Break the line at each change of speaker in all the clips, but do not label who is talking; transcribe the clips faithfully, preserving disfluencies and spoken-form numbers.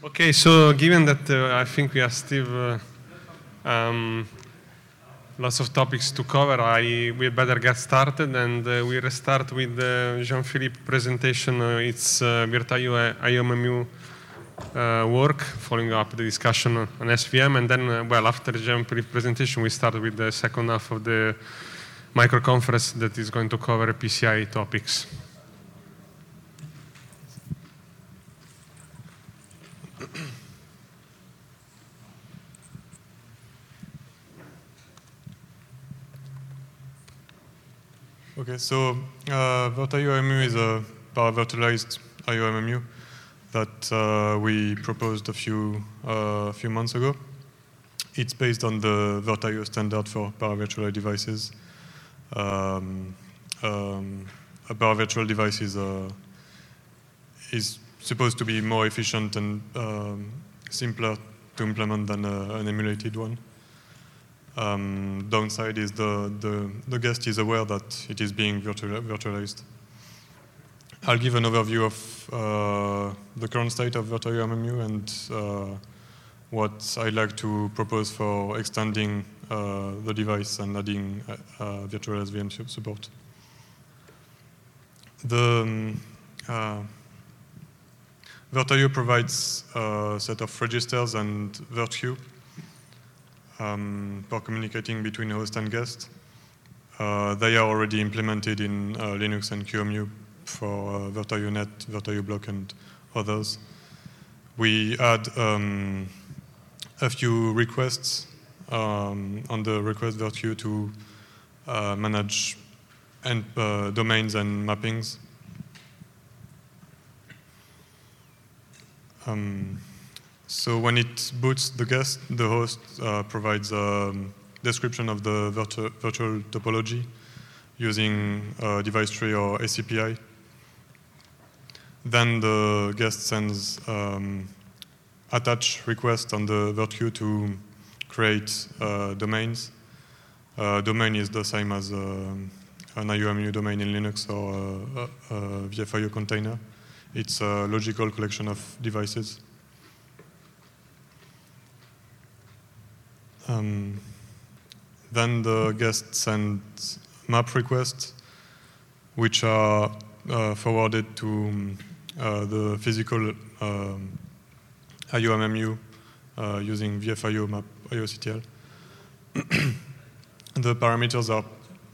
Okay, so given that uh, I think we are still uh, um, lots of topics to cover, I we better get started, and uh, we restart with uh, Jean-Philippe presentation. Uh, it's uh, Virtaio I O M M U uh, work, following up the discussion on S V M, and then, uh, well, after Jean-Philippe presentation, we start with the second half of the micro conference that is going to cover P C I topics.
Okay, so uh, Virtaio I O M M U is a para-virtualized I O M M U that uh, we proposed a few uh, few months ago. It's based on the Virtaio standard for para-virtual devices. Um, um, a para-virtual device is, uh, is supposed to be more efficient and um, simpler to implement than uh, an emulated one. Um, downside is the, the, the guest is aware that it is being virtual, virtualized. I'll give an overview of uh, the current state of Virtaio I O M M U and uh, what I'd like to propose for extending uh, the device and adding uh, uh, virtual S V M support. The um, uh, Virtaio provides a set of registers and virtue Um, for communicating between host and guest. Uh, they are already implemented in uh, Linux and Q E M U for uh, Virtaio Net, Virtaio Block, and others. We add um, a few requests um, on the request virtue to uh, manage and, uh, domains and mappings. Um, So when it boots the guest, the host uh, provides a description of the virtu virtual topology using a device tree or A C P I. Then the guest sends um, attach request on the virtue to create uh, domains. Uh, domain is the same as uh, an I O M M U domain in Linux or a, a, a V F I O container. It's a logical collection of devices. Um, then the guest sends map requests, which are uh, forwarded to um, uh, the physical um, I O M M U uh, using V F I O map I O C T L. The parameters are.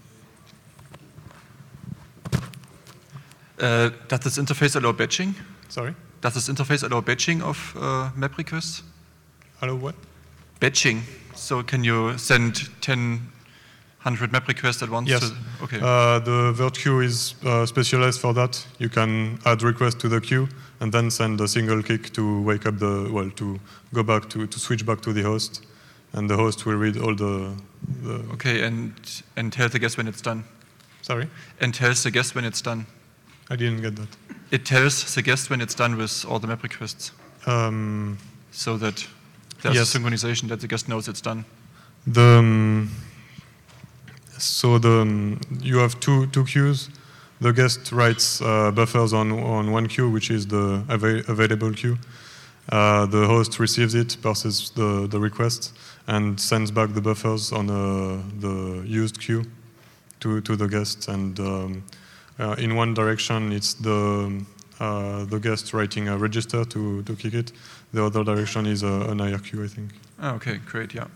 Uh, does this interface allow batching?
Sorry?
Does this interface allow batching of uh, map requests?
Allow what?
Batching. So can you send ten, one hundred map requests at once?
Yes.
To, okay.
Uh, the Virt queue is uh, specialized for that. You can add requests to the queue and then send a single kick to wake up the, well, to go back to, to switch back to the host. And the host will read all the... the
okay, and, and tell the guest when it's done.
Sorry?
And tells the guest when it's done.
I didn't get that.
It tells the guest when it's done with all the map requests.
Um,
so that there's
yes.
a synchronization that the guest knows it's done.
The, um, so the, um, you have two, two queues. The guest writes uh, buffers on, on one queue, which is the av available queue. Uh, the host receives it, passes the, the request, and sends back the buffers on uh, the used queue to, to the guest. And um, uh, in one direction, it's the, uh, the guest writing a register to, to kick it. The other direction is uh, an I R Q, I think.
Oh, okay, great, yeah.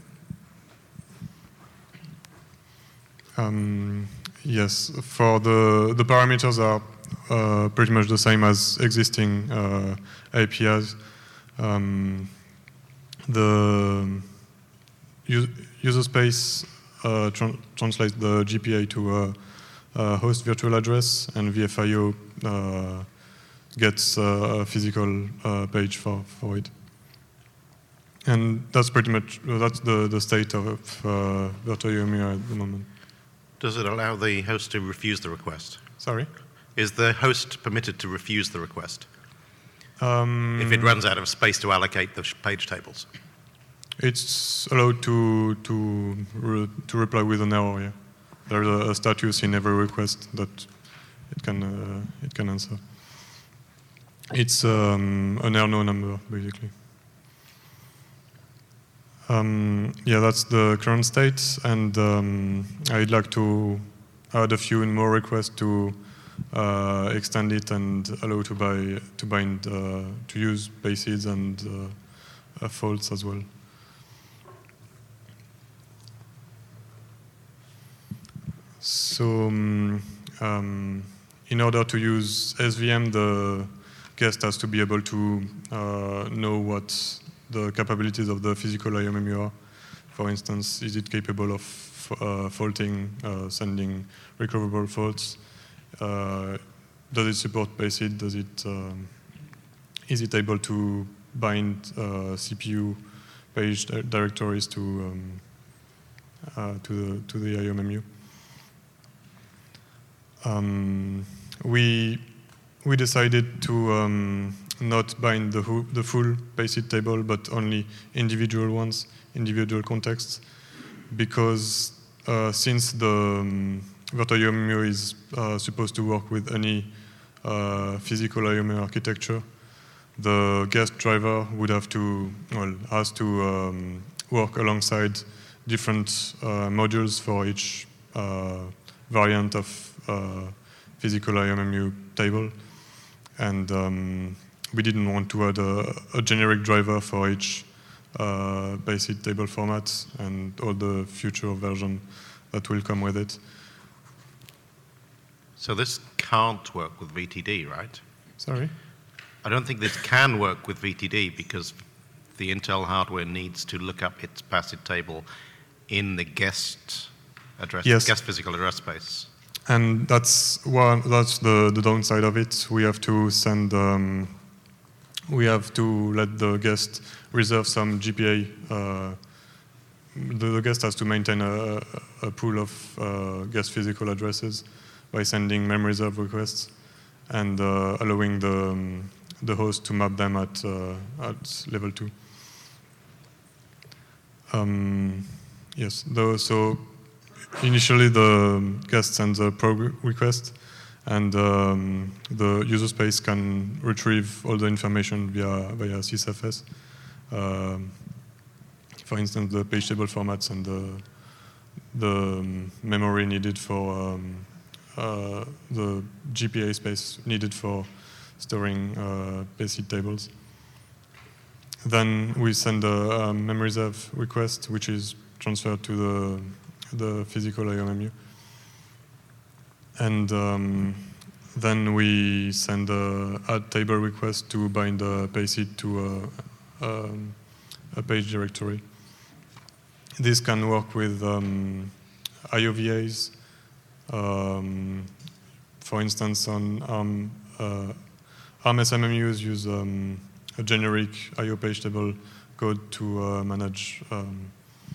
Um, yes, for the, the parameters are uh, pretty much the same as existing uh, A P Is. Um, the user space uh, tra translates the G P A to a, a host virtual address, and V F I O uh, gets uh, a physical uh, page for, for it. And that's pretty much, that's the, the state of uh, Virtaio I O M M U at the moment.
Does it allow the host to refuse the request?
Sorry?
Is the host permitted to refuse the request?
Um,
if it runs out of space to allocate the page tables?
It's allowed to, to, re to reply with an error, yeah. There's a, a status in every request that it can, uh, it can answer. It's um, an error no number, basically. Um, yeah, that's the current state, and um, I'd like to add a few more requests to uh, extend it and allow to buy to bind uh, to use bases and uh, uh, faults as well. So, um, um, in order to use S V M, the guest has to be able to uh, know what the capabilities of the physical I O M M U are. For instance, is it capable of uh, faulting, uh, sending recoverable faults? Uh, does it support BASID? Does it, um, is it able to bind uh, C P U page di directories to um, uh, to the to the I O M M U? Um, we we decided to um, not bind the, the full BASID table, but only individual ones, individual contexts, because uh, since the um, Virtual I O M M U is uh, supposed to work with any uh, physical I O M M U architecture, the guest driver would have to, well, has to um, work alongside different uh, modules for each uh, variant of uh, physical I O M M U table. And um, we didn't want to add a, a generic driver for each uh, BASID table format and all the future version that will come with it.
So this can't work with V T D, right?
Sorry?
I don't think this can work with V T D because the Intel hardware needs to look up its BASID table in the guest address,
yes.
guest physical address space.
And that's one. That's the, the downside of it. We have to send. Um, we have to let the guest reserve some G P A. Uh, the, the guest has to maintain a, a pool of uh, guest physical addresses by sending memory reserve requests and uh, allowing the um, the host to map them at uh, at level two. Um, yes. Though so. Initially, the guest sends a probe request, and um, the user space can retrieve all the information via via C S F S. Uh, for instance, the page table formats and the the um, memory needed for um, uh, the G P A space needed for storing uh, BASID tables. Then we send a, a memory reserve request, which is transferred to the the physical I O M M U. And um, then we send a add table request to bind a BASID to a, a, a page directory. This can work with um, I O V As. Um, for instance, on ARM, uh, ARM S M M Us use um, a generic I O page table code to uh, manage um,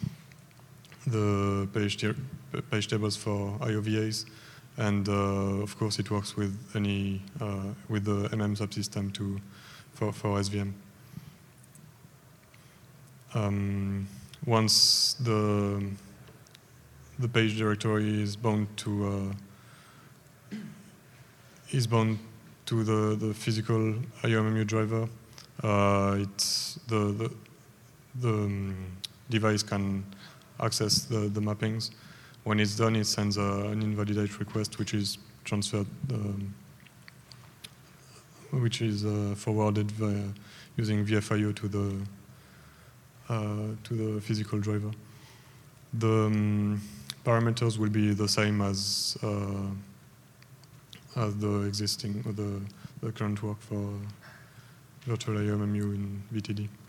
the page, page tables for I O V As, and uh, of course it works with any uh, with the M M subsystem to for for S V M. Um, once the the page directory is bound to uh, is bound to the the physical I O M M U driver, uh, it's the the the um, device can access the, the mappings. When it's done, it sends a, an invalidate request, which is transferred, um, which is uh, forwarded via using V F I O to the uh, to the physical driver. The um, parameters will be the same as uh, as the existing or the the current work for virtual I O M M U in V T D.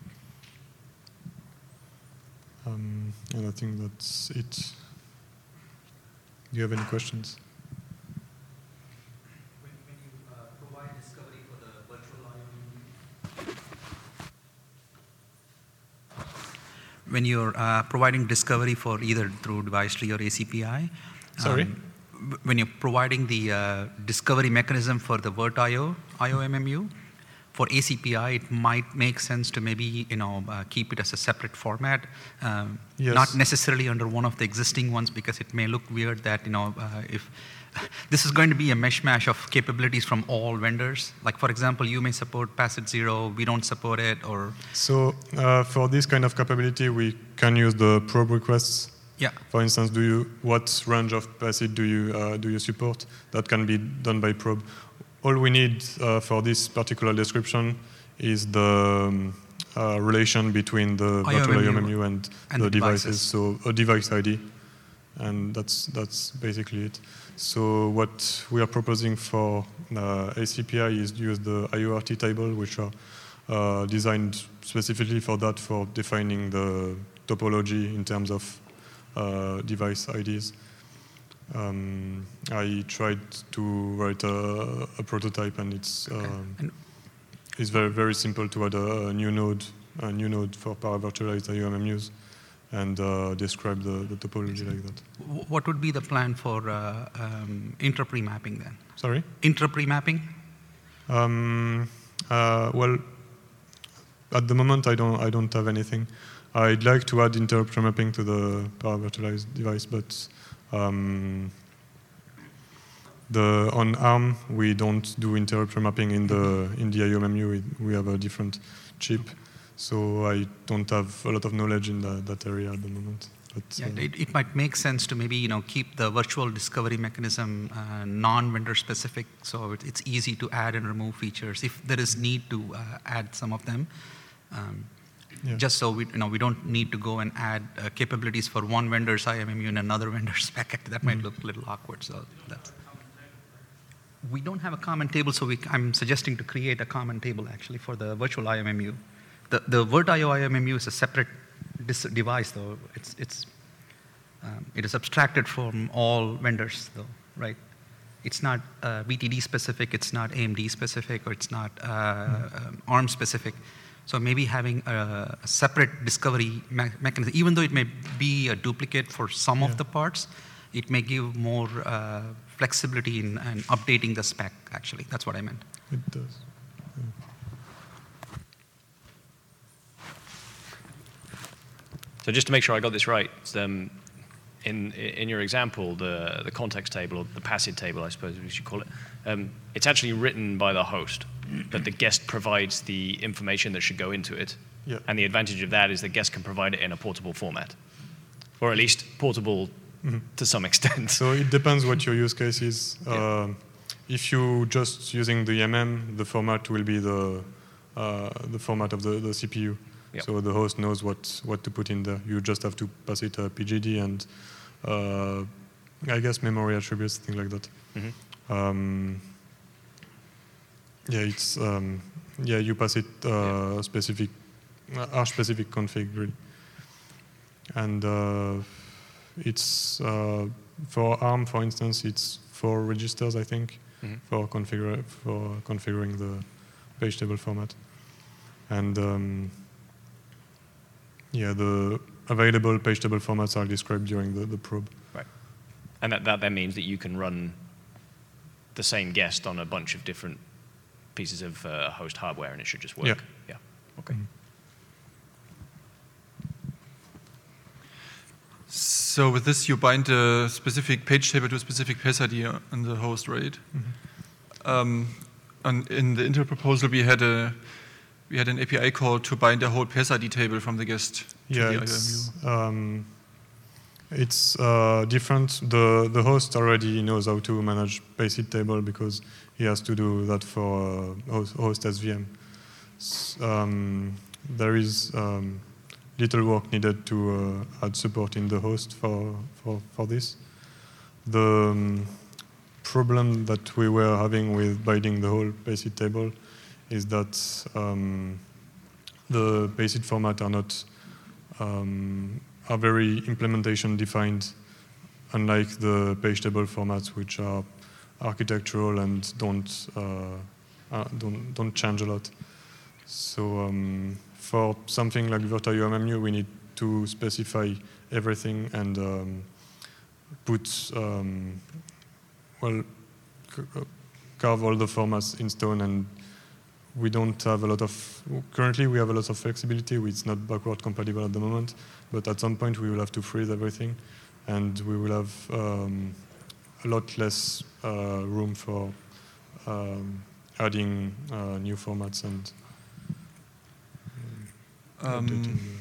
Um, and I think that's it. Do you have any questions?
When, when you uh, provide discovery for the virtual I O M M U, when you're uh, providing discovery for either through device tree or A C P I,
Sorry?
Um, when you're providing the uh, discovery mechanism for the VirtIO I O M M U, for A C P I, it might make sense to maybe you know uh, keep it as a separate format, um,
yes.
not necessarily under one of the existing ones, because it may look weird that you know uh, if this is going to be a mishmash of capabilities from all vendors. Like, for example, you may support PASIT zero, we don't support it, or...
So uh, for this kind of capability, we can use the probe requests.
Yeah.
For instance, do you what range of PASIT do you uh, do you support? That can be done by probe. All we need uh, for this particular description is the um, uh, relation between the virtual I O M M U and,
and
the,
the
devices.
devices.
So a device I D, and that's that's basically it. So what we are proposing for uh, A C P I is use the I O R T table, which are uh, designed specifically for that, for defining the topology in terms of uh, device I Ds. Um, I tried to write a, a prototype, and it's um,
and
it's very very simple to add a, a new node, a new node for paravirtualized I O M M Us, and uh, describe the, the topology like that.
what would be the plan for uh, um, intra-pre mapping then?
Sorry?
Intra-pre mapping?
Um, uh, well, at the moment I don't I don't have anything. I'd like to add inter-pre mapping to the paravirtualized device, but um, the on ARM we don't do inter-pre mapping in the in the I O M M U. We, we have a different chip, so I don't have a lot of knowledge in that, that area at the moment. But,
Yeah,
uh,
it, it might make sense to maybe you know keep the virtual discovery mechanism uh, non-vendor specific, so it, it's easy to add and remove features if there is need to uh, add some of them. Um,
Yeah.
Just so we you know we don't need to go and add uh, capabilities for one vendor's I O M M U and another vendor's packet. That might look a little awkward. So that's. We don't have a common table, so we, I'm suggesting to create a common table actually for the virtual I O M M U. The the VirtIO I O M M U is a separate dis- device though. It's it's um, it is abstracted from all vendors though, right? It's not uh, V T D specific. It's not A M D specific, or it's not uh, um, ARM specific. So maybe having a, a separate discovery me- mechanism, even though it may be a duplicate for some
Yeah.
of the parts, it may give more uh, flexibility in, in updating the spec, actually. That's what I meant.
It does.
So just to make sure I got this right, um, in in your example, the the context table, or the PASIT table, I suppose we should call it, um, it's actually written by the host, but the guest provides the information that should go into it.
Yeah.
And the advantage of that is the guest can provide it in a portable format, or at least portable mm-hmm. to some extent.
So it depends what your use case is.
Yeah.
Uh, if you just using the M M, the format will be the uh, the format of the, the C P U.
Yep.
So the host knows what, what to put in there. You just have to pass it a P G D and uh, I guess memory attributes, things like that.
Mm-hmm.
Um, yeah, it's um, yeah you pass it uh,
Yeah.
specific uh, Arch specific config really, and uh, it's uh, for ARM, for instance, it's four registers, I think,
mm-hmm.
for configure for configuring the page table format, and um, yeah, the available page table formats are described during the, the probe.
Right. And that, that then means that you can run the same guest on a bunch of different pieces of uh, host hardware, and it should just work.
Yeah.
Yeah. Okay.
Mm-hmm.
So with this, you bind a specific page table to a specific P A S I D on the host, right?
Mm-hmm.
Um, and in the Intel proposal, we had a we had an A P I call to bind a whole P A S I D table from the guest to
Yeah,
the I O M U.
it's, um, it's uh, different. The the host already knows how to manage PASIT table because he has to do that for uh, host, host S V M. S- Um, there is um, little work needed to uh, add support in the host for for, for this. The um, problem that we were having with binding the whole PASIT table is that um, the PASIT format are not um, are very implementation defined, unlike the page table formats, which are architectural and don't uh, uh, don't don't change a lot. So um, for something like VirtIO M M U, we need to specify everything and um, put um, well c- carve all the formats in stone, and we don't have a lot of, currently we have a lot of flexibility. It's not backward compatible at the moment, but at some point we will have to freeze everything, and we will have um, a lot less uh, room for um, adding uh, new formats and um, updating
Um,
the-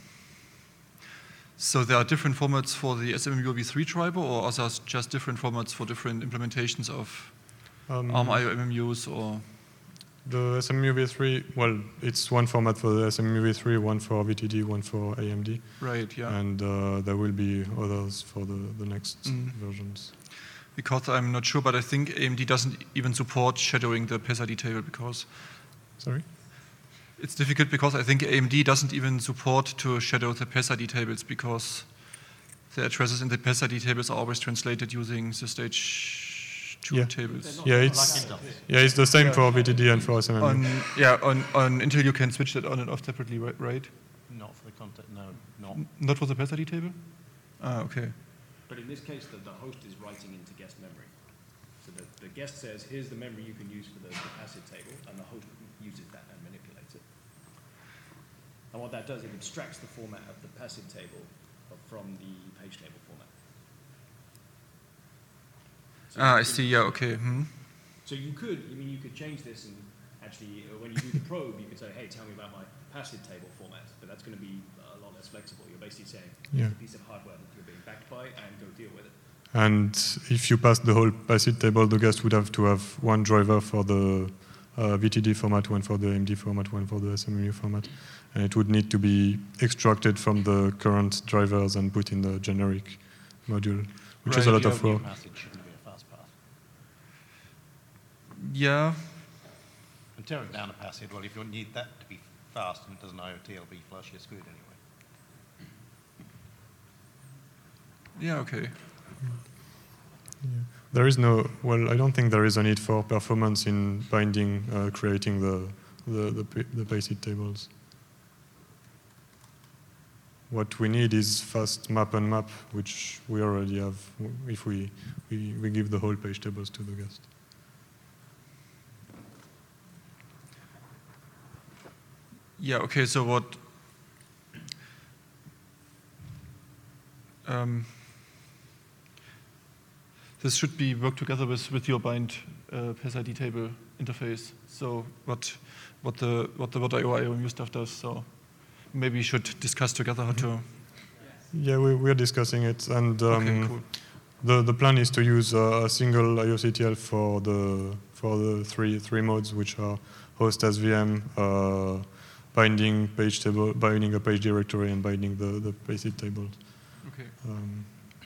so there are different formats for the S M M U v three driver, or are there just different formats for different implementations of
Um,
ARM I O M M Us? Or
The S M M U v three, well, it's one format for the S M M U v three, one for V T D, one for A M D.
right, yeah.
And uh, there will be others for the, the next
Mm.
versions.
Because I'm not sure, but I think A M D doesn't even support shadowing the P E S I D table because
Sorry?
it's difficult because I think A M D doesn't even support to shadow the P E S I D tables because the addresses in the P E S I D tables are always translated using the stage two
Yeah.
tables.
Yeah, it's yeah, it's the same for V T D and for S M M U.
On, yeah, on, on Intel you can switch that on and off separately, right? right?
Not for the content, no, not.
N- Not for the P E S I D table? Ah, okay.
But in this case, the, the host is writing into guest memory. So the, the guest says, here's the memory you can use for the, the passive table, and the host uses that and manipulates it. And what that does, it abstracts the format of the passive table from the page table format. So
Ah,
you
I
can-
see, yeah, okay. Hmm.
So you could, I mean, you could change this and actually, uh, when you do the probe, you could say, hey, tell me about my passive table format, but that's going to be a lot less flexible. You're basically saying,
Yeah.
here's a piece of hardware that you're being backed by, and go deal with it.
And if you pass the whole passive table, the guest would have to have one driver for the uh, V T D format, one for the A M D format, one for the S M M U format. And it would need to be extracted from the current drivers and put in the generic module, which is a
Right,
lot of
Your
work.
passage shouldn't be a fast path.
Yeah,
And tearing down a passage, well, if you need that to be fast and it doesn't I O T L B flush, you're screwed anyway.
yeah, okay.
There is no, well, I don't think there is a need for performance in binding, uh, creating the, the, the, pa- the basic tables. What we need is fast map and map, which we already have if we, we, we give the whole page tables to the guest.
Yeah, okay, so what... Um, this should be worked together with, with your bind uh, P E S I D table interface. So what what the what the what I O I O M U stuff does. So maybe we should discuss together how to.
Yeah, we, we're discussing it, and um,
Okay, cool.
the the plan is to use uh, a single I O C T L for the for the three three modes, which are host as V M, uh, binding page table, binding a page directory, and binding the the basic tables.
Okay.
Um,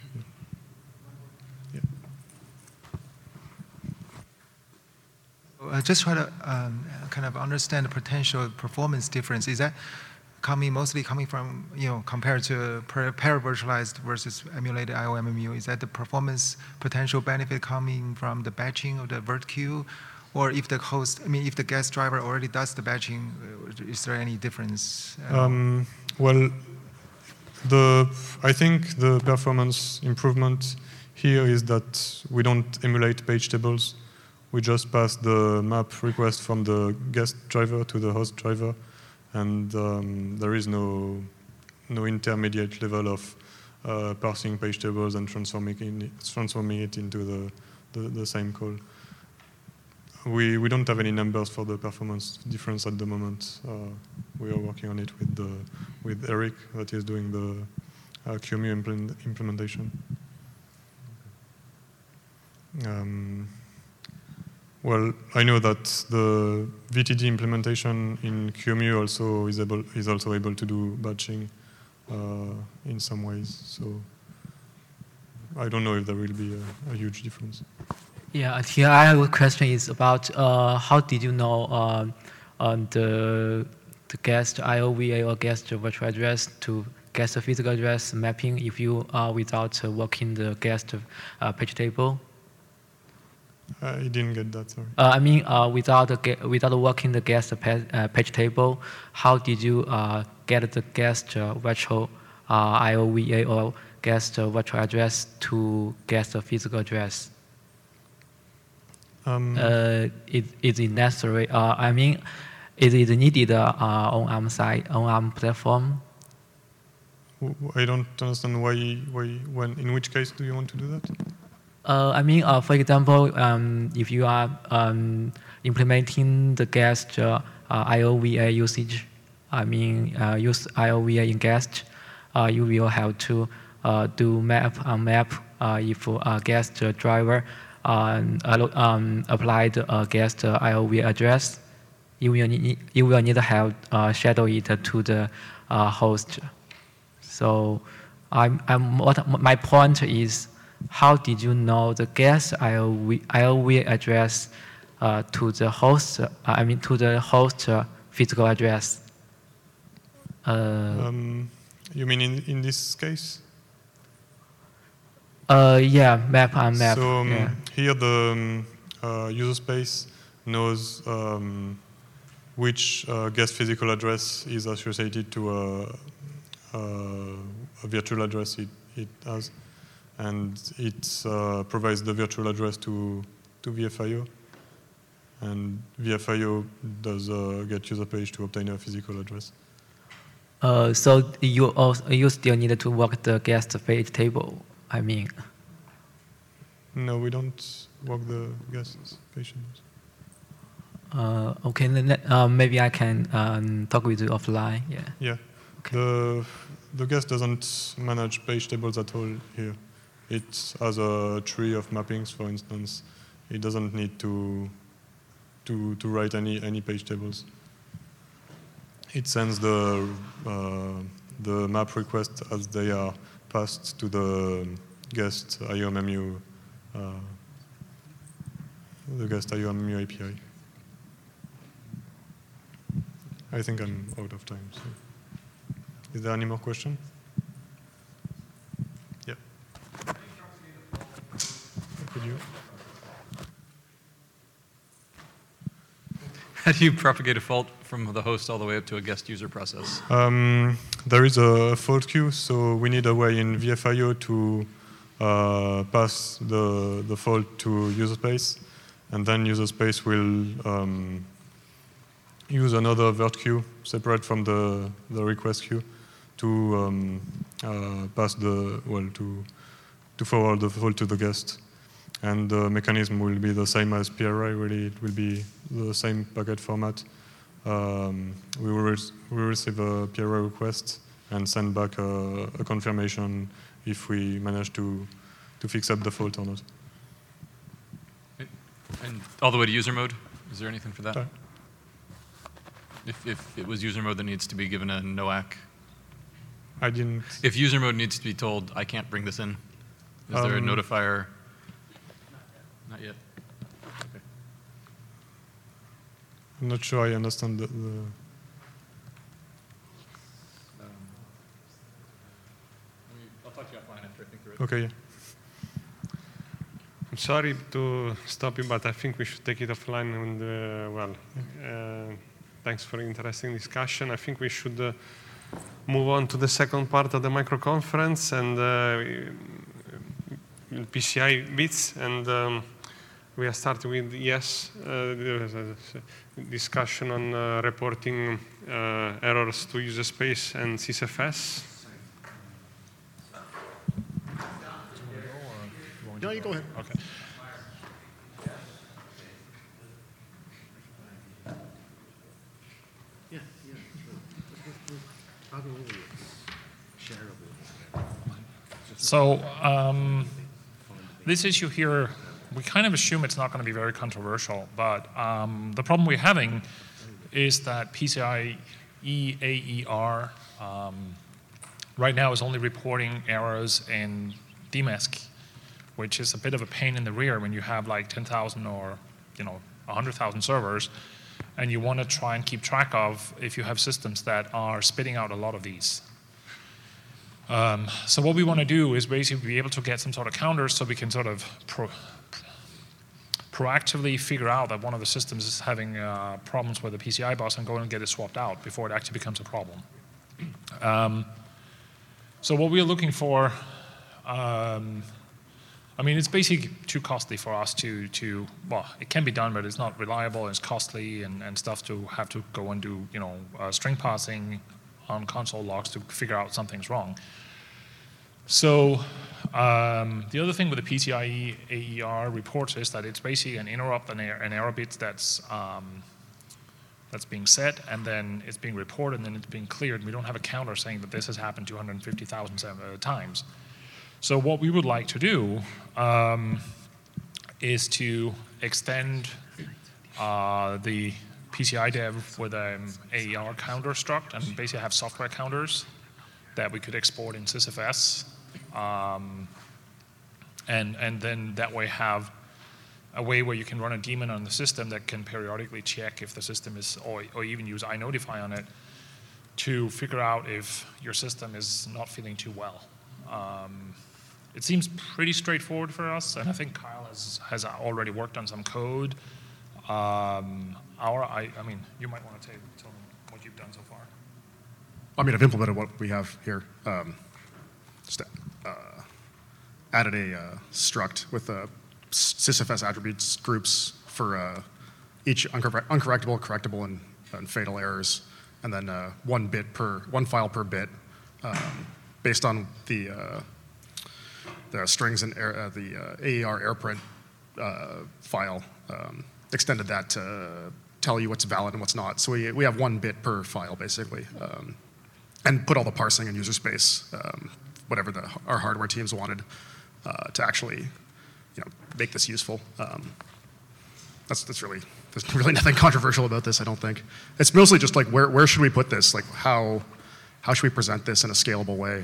I just try to um, kind of understand the potential performance difference. Is that coming mostly coming from, you know, compared to per- para-virtualized versus emulated I O M M U? Is that the performance potential benefit coming from the batching of the vert queue? Or if the host, I mean, if the guest driver already does the batching, uh, is there any difference? at all?
Um, well, the I think the performance improvement here is that we don't emulate page tables. We just pass the map request from the guest driver to the host driver, and um, there is no no intermediate level of uh, parsing page tables and transforming it, transforming it into the, the, the same call. We we don't have any numbers for the performance difference at the moment. Uh, we are working on it with the with Eric that is doing the uh, Q M U implement, implementation. Um, well, I know that the V T D implementation in Q M U also is able is also able to do batching uh, in some ways. So I don't know if there will be a, a huge difference.
Yeah, and here I have a question is about uh, how did you know um, um, the the guest I O V A or guest virtual address to guest physical address mapping if you are without uh, working the guest uh, page table?
I didn't get that. Sorry.
Uh, I mean, uh, without the ge- without working the guest pa- uh, page table, how did you uh, get the guest uh, virtual uh, I O V A or guest uh, virtual address to guest physical address?
Um,
Uh, is, is it necessary? Uh, I mean, is it needed uh, on ARM side, on ARM platform?
w- w- I don't understand why why when in which case do you want to do that?
Uh, I mean, uh, for example, um, if you are um, implementing the guest uh, uh, I O V A usage, I mean, uh, use I O V A in guest, uh, you will have to uh, do map on map uh, if a guest driver uh, um, applied a guest I O V A address. You will need, you will need to have uh, shadow it to the uh, host. So, I'm, I'm, what my point is, how did you know the guest I O V A address uh, to the host? Uh, I mean, to the host uh, physical address. Uh,
Um, you mean in, in this case?
uh, yeah, map on map.
So um,
yeah.
here the um, uh, user space knows um, which uh, guest physical address is associated to a, a, a virtual address it, it has, and it uh, provides the virtual address to, to V F I O, and V F I O does a get user page to obtain a physical address.
Uh, so you also, you still need to work the guest page table. I mean.
No, we don't work the guest page tables.
Uh, okay, then uh, maybe I can um, talk with you offline. Yeah.
Yeah.
Okay.
The the guest doesn't manage page tables at all here. It has a tree of mappings, for instance. It doesn't need to to to write any any page tables. It sends the uh, the map request as they are passed to the guest I O M M U uh, the guest I O M M U A P I. I think I'm out of time. So. Is there any more question? Yeah. Could you?
How do you propagate a fault from the host all the way up to a guest user process?
Um, there is a fault queue, so we need a way in V F I O to uh, pass the, the fault to user space, and then user space will um, use another vert queue separate from the, the request queue to um, uh, pass the, well, to, to forward the fault to the guest. And the mechanism will be the same as P R I, really. It will be the same packet format. Um, we, will we will receive a P R I request and send back a, a confirmation if we manage to, to fix up the fault or not.
And all the way to user mode? Is there anything for that?
Sorry?
If, if it was user mode that needs to be given a NOAC?
I didn't.
If user mode needs to be told, I can't bring this in, is um, there a notifier? Not yet. Okay.
I'm not sure I understand the. the
um, I'll talk to you offline after I think through it.
Okay. Yeah.
I'm sorry to stop you, but I think we should take it offline. And uh, well, uh, thanks for the interesting discussion. I think we should uh, move on to the second part of the micro conference and uh, P C I bits and. Um, We are starting with, yes, uh, a discussion on uh, reporting uh, errors to user space and S Y S F S.
No, you go ahead.
Okay.
Yeah, yeah. I'll go over it. Shareable.
So um, this issue here, we kind of assume it's not going to be very controversial, but um, the problem we're having is that P C I E A E R um, right now is only reporting errors in D M E S C, which is a bit of a pain in the rear when you have like ten thousand or you know one hundred thousand servers, and you want to try and keep track of if you have systems that are spitting out a lot of these. Um, so what we want to do is basically be able to get some sort of counters so we can sort of pro proactively figure out that one of the systems is having uh, problems with the P C I bus and go and get it swapped out before it actually becomes a problem. Um, so what we're looking for, um, I mean, it's basically too costly for us to, to, well, it can be done, but it's not reliable, it's costly and, and stuff to have to go and do, you know, uh, string parsing on console logs to figure out something's wrong. So Um, the other thing with the PCIe A E R reports is that it's basically an interrupt, an error, an error bit that's um, that's being set, and then it's being reported, and then it's being cleared. We don't have a counter saying that this has happened two hundred fifty thousand times. So what we would like to do um, is to extend uh, the P C I dev with an A E R counter struct, and basically have software counters that we could export in sysfs, um, and and then that way have a way where you can run a daemon on the system that can periodically check if the system is, or, or even use iNotify on it to figure out if your system is not feeling too well. Um, it seems pretty straightforward for us, and I think Kyle has, has already worked on some code. Um, our, I, I mean, you might want to tell, tell them what you've done so far.
I mean, I've implemented what we have here. Um, just uh, added a uh, struct with a sysfs attributes groups for uh, each uncorrect uncorrectable, correctable, and, and fatal errors, and then uh, one bit per one file per bit, um, based on the uh, the strings and air, uh, the uh, A E R airprint uh, file. Um, extended that to tell you what's valid and what's not. So we we have one bit per file basically, um, and put all the parsing and user space, um, whatever the, our hardware teams wanted, uh, to actually, you know, make this useful. Um, that's, that's really, there's really nothing controversial about this, I don't think. It's mostly just like, where, where should we put this? Like, how, how should we present this in a scalable way?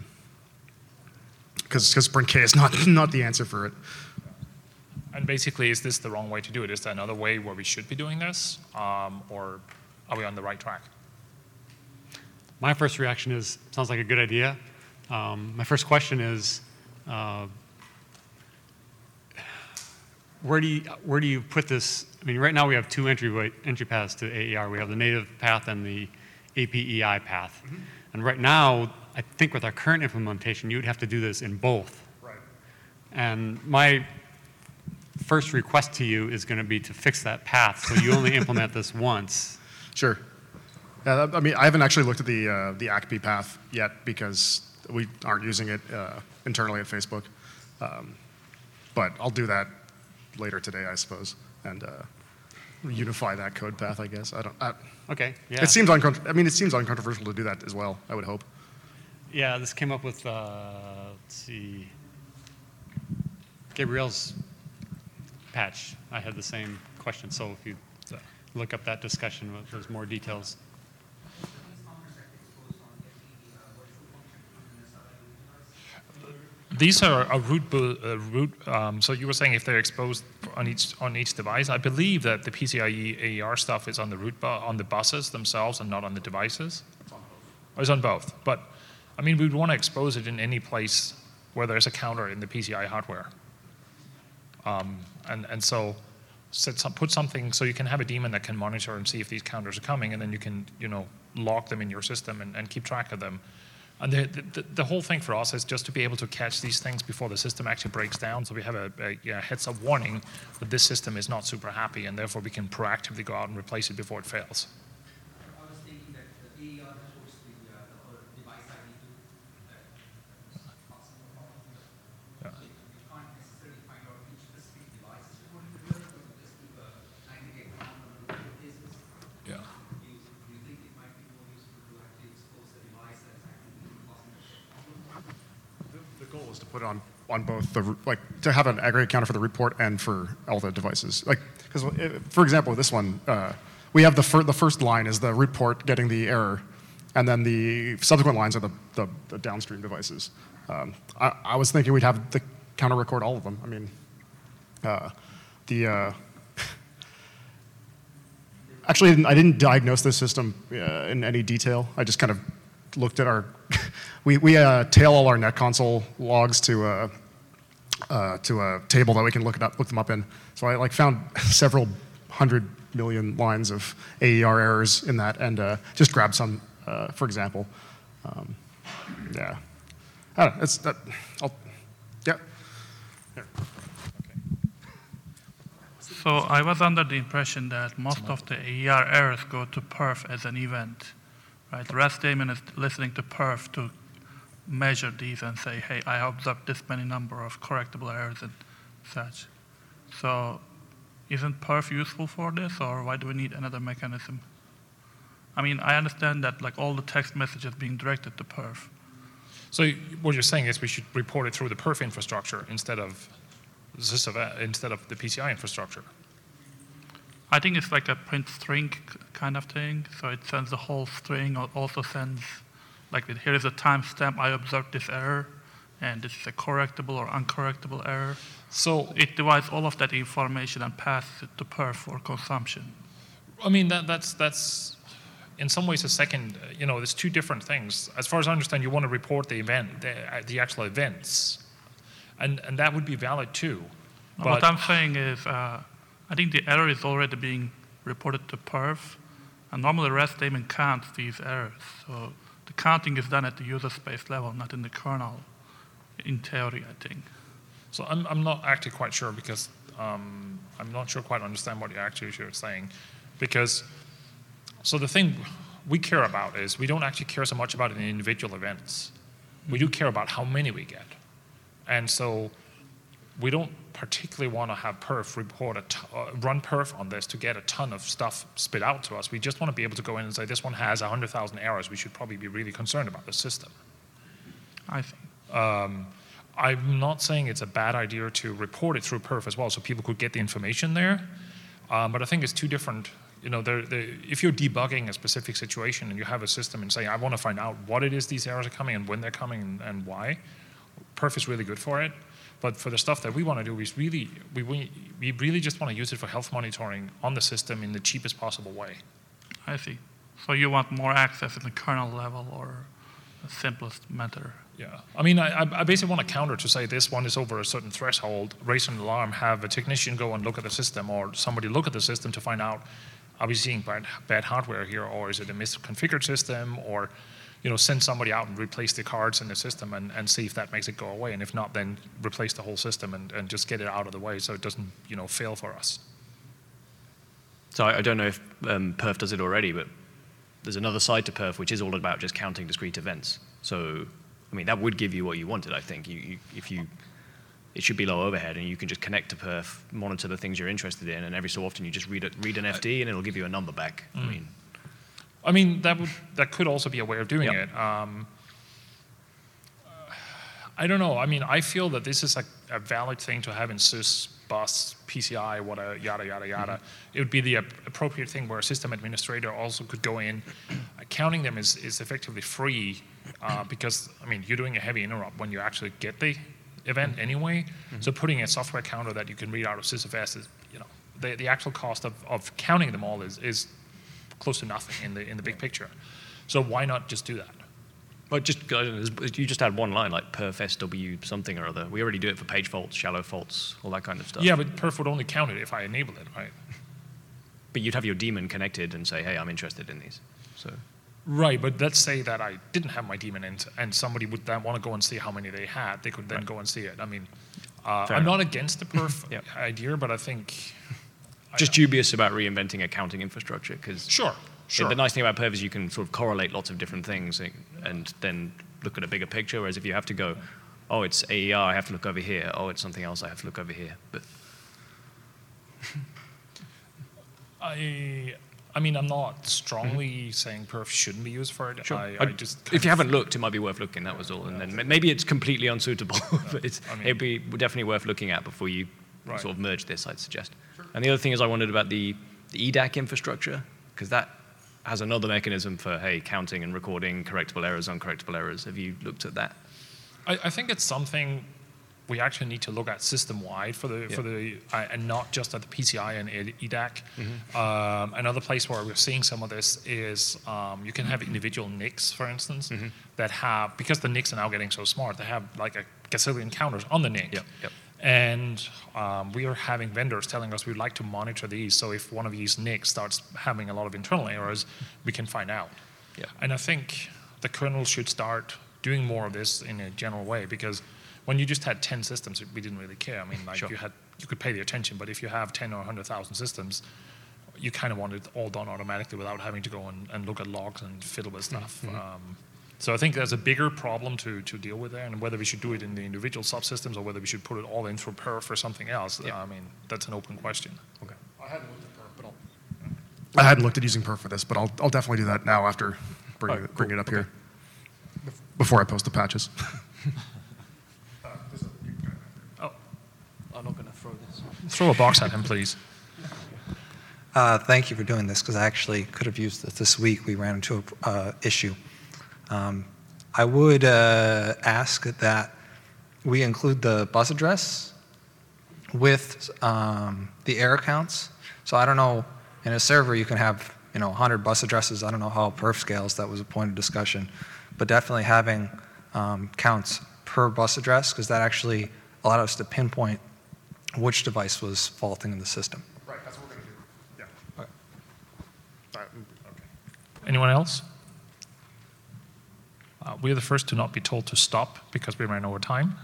Because um, Sprint K is not, not the answer for it.
And basically, is this the wrong way to do it? Is there another way where we should be doing this? Um, or are we on the right track?
My first reaction is, sounds like a good idea. Um, my first question is, uh, Where do you where do you put this? I mean, right now we have two entry entry paths to A E R. We have the native path and the A P E I path. Mm-hmm. And right now, I think with our current implementation, you'd have to do this in both.
Right.
And my first request to you is going to be to fix that path, so you only implement this once.
Sure. Yeah, I mean, I haven't actually looked at the uh, the A C P path yet because we aren't using it uh, internally at Facebook. Um, but I'll do that later today, I suppose, and uh, unify that code path, I guess. I don't. I,
okay. Yeah.
It seems uncont- I mean, it seems uncontroversial to do that as well. I would hope.
Yeah, this came up with. Uh, let's see. Gabriel's patch. I had the same question. So if you look up that discussion, there's more details.
These are a root, uh, root um, so you were saying if they're exposed on each on each device. I believe that the PCIe A E R stuff is on the root bu on the buses themselves and not on the devices. It's on both. Oh, it's on both. But I mean, we'd want to expose it in any place where there's a counter in the P C I hardware. Um, and and so set some, put something so you can have a daemon that can monitor and see if these counters are coming, and then you can you know log them in your system and, and keep track of them. And the, the, the whole thing for us is just to be able to catch these things before the system actually breaks down, so we have a, a, a heads-up warning that this system is not super happy, and therefore we can proactively go out and replace it before it fails.
I was thinking that the A E R reports the, uh, the device I D too.
Yeah.
You can't necessarily find out which specific device is reporting the error, but you just keep a aggregate count on the cases.
Yeah.
Do you, do you think it might be more useful to actually expose the device that's actually causing the problem?
The goal is to put on on both the like to have an aggregate counter for the report and for all the devices. Like because for example, this one uh, we have the fir the first line is the report getting the error, and then the subsequent lines are the the, the downstream devices. Um, I, I was thinking we'd have the counter record all of them. I mean, uh, the uh, actually I didn't, I didn't diagnose this system uh, in any detail. I just kind of looked at our, we, we uh, tail all our net console logs to a, uh, to a table that we can look, it up, look them up in. So I like found several hundred million lines of A E R errors in that, and uh, just grabbed some, uh, for example. Um, yeah, I don't know, it's, that, I'll, yeah. Here.
So I was under the impression that most of the A E R errors go to perf as an event. Right, the REST daemon is listening to perf to measure these and say, hey, I observed this many number of correctable errors and such. So isn't perf useful for this, or why do we need another mechanism? I mean, I understand that like all the text messages being directed to perf.
So what you're saying is we should report it through the perf infrastructure instead of instead of the P C I infrastructure.
I think it's like a print string kind of thing. So it sends the whole string, or also sends like here is a timestamp. I observed this error, and this is a correctable or uncorrectable error.
So
it divides all of that information and passes it to perf for consumption.
I mean, that, that's that's in some ways a second. You know, there's two different things. As far as I understand, you want to report the event, the, the actual events, and and that would be valid too.
But what I'm saying is, uh, I think the error is already being reported to perf, and normally REST daemon counts these errors. So the counting is done at the user space level, not in the kernel. In theory, I think.
So I'm I'm not actually quite sure because um, I'm not sure quite understand what you actually you're saying, because so the thing we care about is we don't actually care so much about the individual events. We do care about how many we get, and so we don't particularly want to have perf report a t uh, run perf on this to get a ton of stuff spit out to us. We just want to be able to go in and say this one has one hundred thousand errors. We should probably be really concerned about the system.
I think.
Um, I'm not saying it's a bad idea to report it through perf as well, so people could get the information there. Um, but I think it's two different. You know, they're, they're, if you're debugging a specific situation and you have a system and say, I want to find out what it is these errors are coming and when they're coming and, and why, perf is really good for it. But for the stuff that we want to do, we really, we, we, we really just want to use it for health monitoring on the system in the cheapest possible way.
I see. So you want more access at the kernel level or the simplest method?
Yeah, I mean, I, I basically want a counter to say this one is over a certain threshold, raise an alarm, have a technician go and look at the system, or somebody look at the system to find out, are we seeing bad, bad hardware here, or is it a misconfigured system, or you know, send somebody out and replace the cards in the system and, and see if that makes it go away, and if not, then replace the whole system and, and just get it out of the way so it doesn't, you know, fail for us.
So I, I don't know if um, perf does it already, but there's another side to perf which is all about just counting discrete events. So I mean, that would give you what you wanted, I think. You, you, if you, it should be low overhead, and you can just connect to perf, monitor the things you're interested in, and every so often you just read, a, read an F D, and it'll give you a number back.
Mm.
I mean,
I mean that would that could also be a way of doing
yep.
it. Um, I don't know. I mean, I feel that this is a, a valid thing to have in sys, bus, P C I, whatever, yada yada yada. Mm-hmm. It would be the appropriate thing where a system administrator also could go in. Counting them is is effectively free. Uh, because, I mean, you're doing a heavy interrupt when you actually get the event anyway. Mm-hmm. So putting a software counter that you can read out of sysfs is, you know, the, the actual cost of, of counting them all is, is close to nothing in the in the big picture. So why not just do that?
Well, just you just add one line like perf S W something or other. We already do it for page faults, shallow faults, all that kind of stuff.
Yeah, but perf would only count it if I enable it, right?
But you'd have your daemon connected and say, hey, I'm interested in these. So.
Right, but let's say that I didn't have my daemon in, and somebody would then want to go and see how many they had. They could then right. go and see it. I mean, uh, I'm enough. not against the perf yep. idea, but I think...
Just I dubious about reinventing accounting infrastructure, because...
Sure, sure.
The nice thing about perf is you can sort of correlate lots of different things and, and then look at a bigger picture, whereas if you have to go, oh, it's A E R, I have to look over here. Oh, it's something else, I have to look over here. But
I... I mean, I'm not strongly mm-hmm. saying perf shouldn't be used for it.
Sure.
I,
I,
I just
if you haven't looked, it might be worth looking. That was all. And then maybe it's completely unsuitable, but it's, I mean, it'd be definitely worth looking at before you right. sort of merge this, I'd suggest. Sure. And the other thing is I wondered about the, the E D A C infrastructure, because that has another mechanism for, hey, counting and recording correctable errors, uncorrectable errors. Have you looked at that?
I, I think it's something we actually need to look at system-wide for the yeah. for the uh, and not just at the P C I and E D A C. Mm-hmm. um, another place where we're seeing some of this is um, you can have individual N I Cs, for instance, mm-hmm. that have, because the N I Cs are now getting so smart, they have like a gazillion counters on the N I C.
Yep. Yep.
And um, we are having vendors telling us we'd like to monitor these, so if one of these N I Cs starts having a lot of internal errors, we can find out.
Yep.
And I think the kernel should start doing more of this in a general way, because when you just had ten systems, we didn't really care. I mean, like sure. you had, you could pay the attention, but if you have ten or one hundred thousand systems, you kind of want it all done automatically without having to go and, and look at logs and fiddle with stuff. Mm-hmm. um, So I think there's a bigger problem to, to deal with there, and whether we should do it in the individual subsystems or whether we should put it all in through perf or something else.
Yeah.
I mean, that's an open question.
Okay. I hadn't looked at perf, but I'll, I hadn't looked at using perf for this, but I'll, I'll definitely do that now after bringing,
Right,
it, bring
cool.
it up
Okay.
here before I post the patches.
Oh, I'm not going to throw this. Throw a box at him, please.
Uh, thank you for doing this, because I actually could have used this this week. We ran into an uh, issue. Um, I would uh, ask that we include the bus address with um, the error counts. So I don't know, in a server you can have you know one hundred bus addresses. I don't know how perf scales. That was a point of discussion. But definitely having um, counts per bus address, because that actually allowed us to pinpoint which device was faulting in the system.
Right, that's what we're going to do. Yeah.
Okay.
All right, okay.
Anyone else? Uh, we're the first to not be told to stop because we ran over time.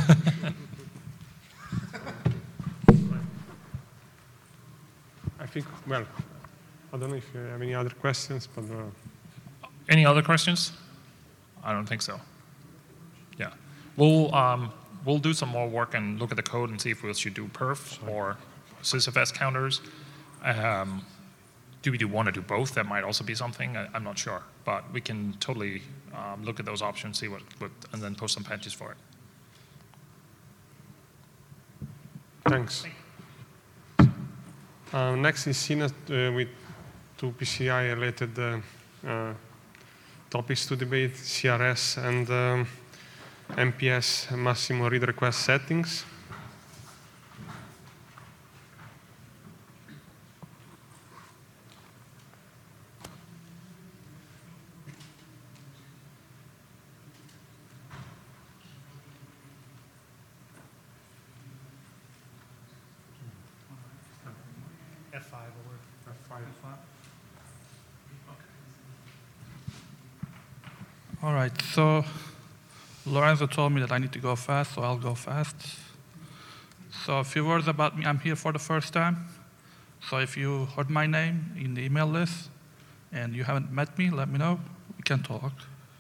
I think, well, I don't know if you have any other questions, but... Uh,
Any other questions? I don't think so. Yeah. We'll, um, we'll do some more work and look at the code and see if we should do perf or sysfs counters. Um, do we do want to do both? That might also be something. I, I'm not sure. But we can totally um, look at those options, see what, what, and then post some patches for it.
Thanks. Uh, next is Sina uh, with two P C I related uh, uh, topics to debate, C R S and um, M P S, maximum read request settings.
F five over. F five. All right, so Lorenzo told me that I need to go fast, so I'll go fast. So a few words about me. I'm here for the first time. So if you heard my name in the email list and you haven't met me, let me know. We can talk.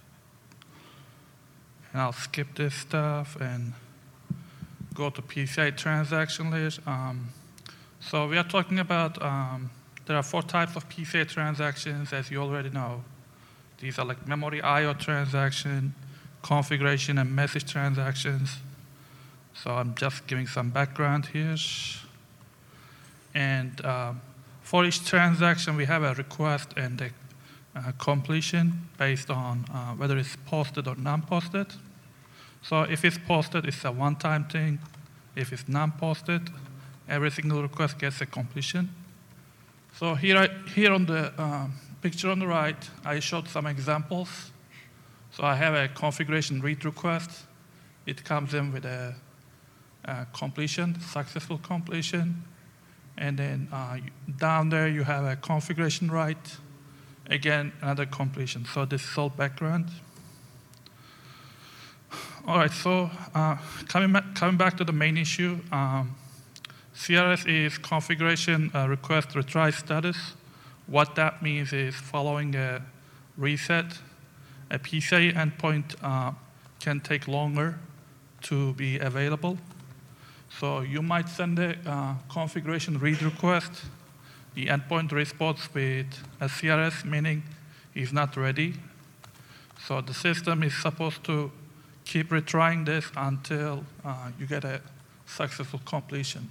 And I'll skip this stuff and go to P C I transaction list. Um, so we are talking about, um, there are four types of P C I transactions, as you already know. These are like memory I O transaction, configuration, and message transactions. So I'm just giving some background here. And um, for each transaction, we have a request and a uh, completion based on uh, whether it's posted or non-posted. So if it's posted, it's a one-time thing. If it's non-posted, every single request gets a completion. So here, I, here on the um, picture on the right, I showed some examples. So I have a configuration read request. It comes in with a, a completion, successful completion. And then uh, down there, you have a configuration write. Again, another completion. So this is all background. All right, so uh, coming, back, coming back to the main issue, um, C R S is configuration uh, request retry status. What that means is following a reset, a P C I endpoint uh, can take longer to be available. So you might send a uh, configuration read request. The endpoint responds with a C R S, meaning it's not ready. So the system is supposed to keep retrying this until uh, you get a successful completion.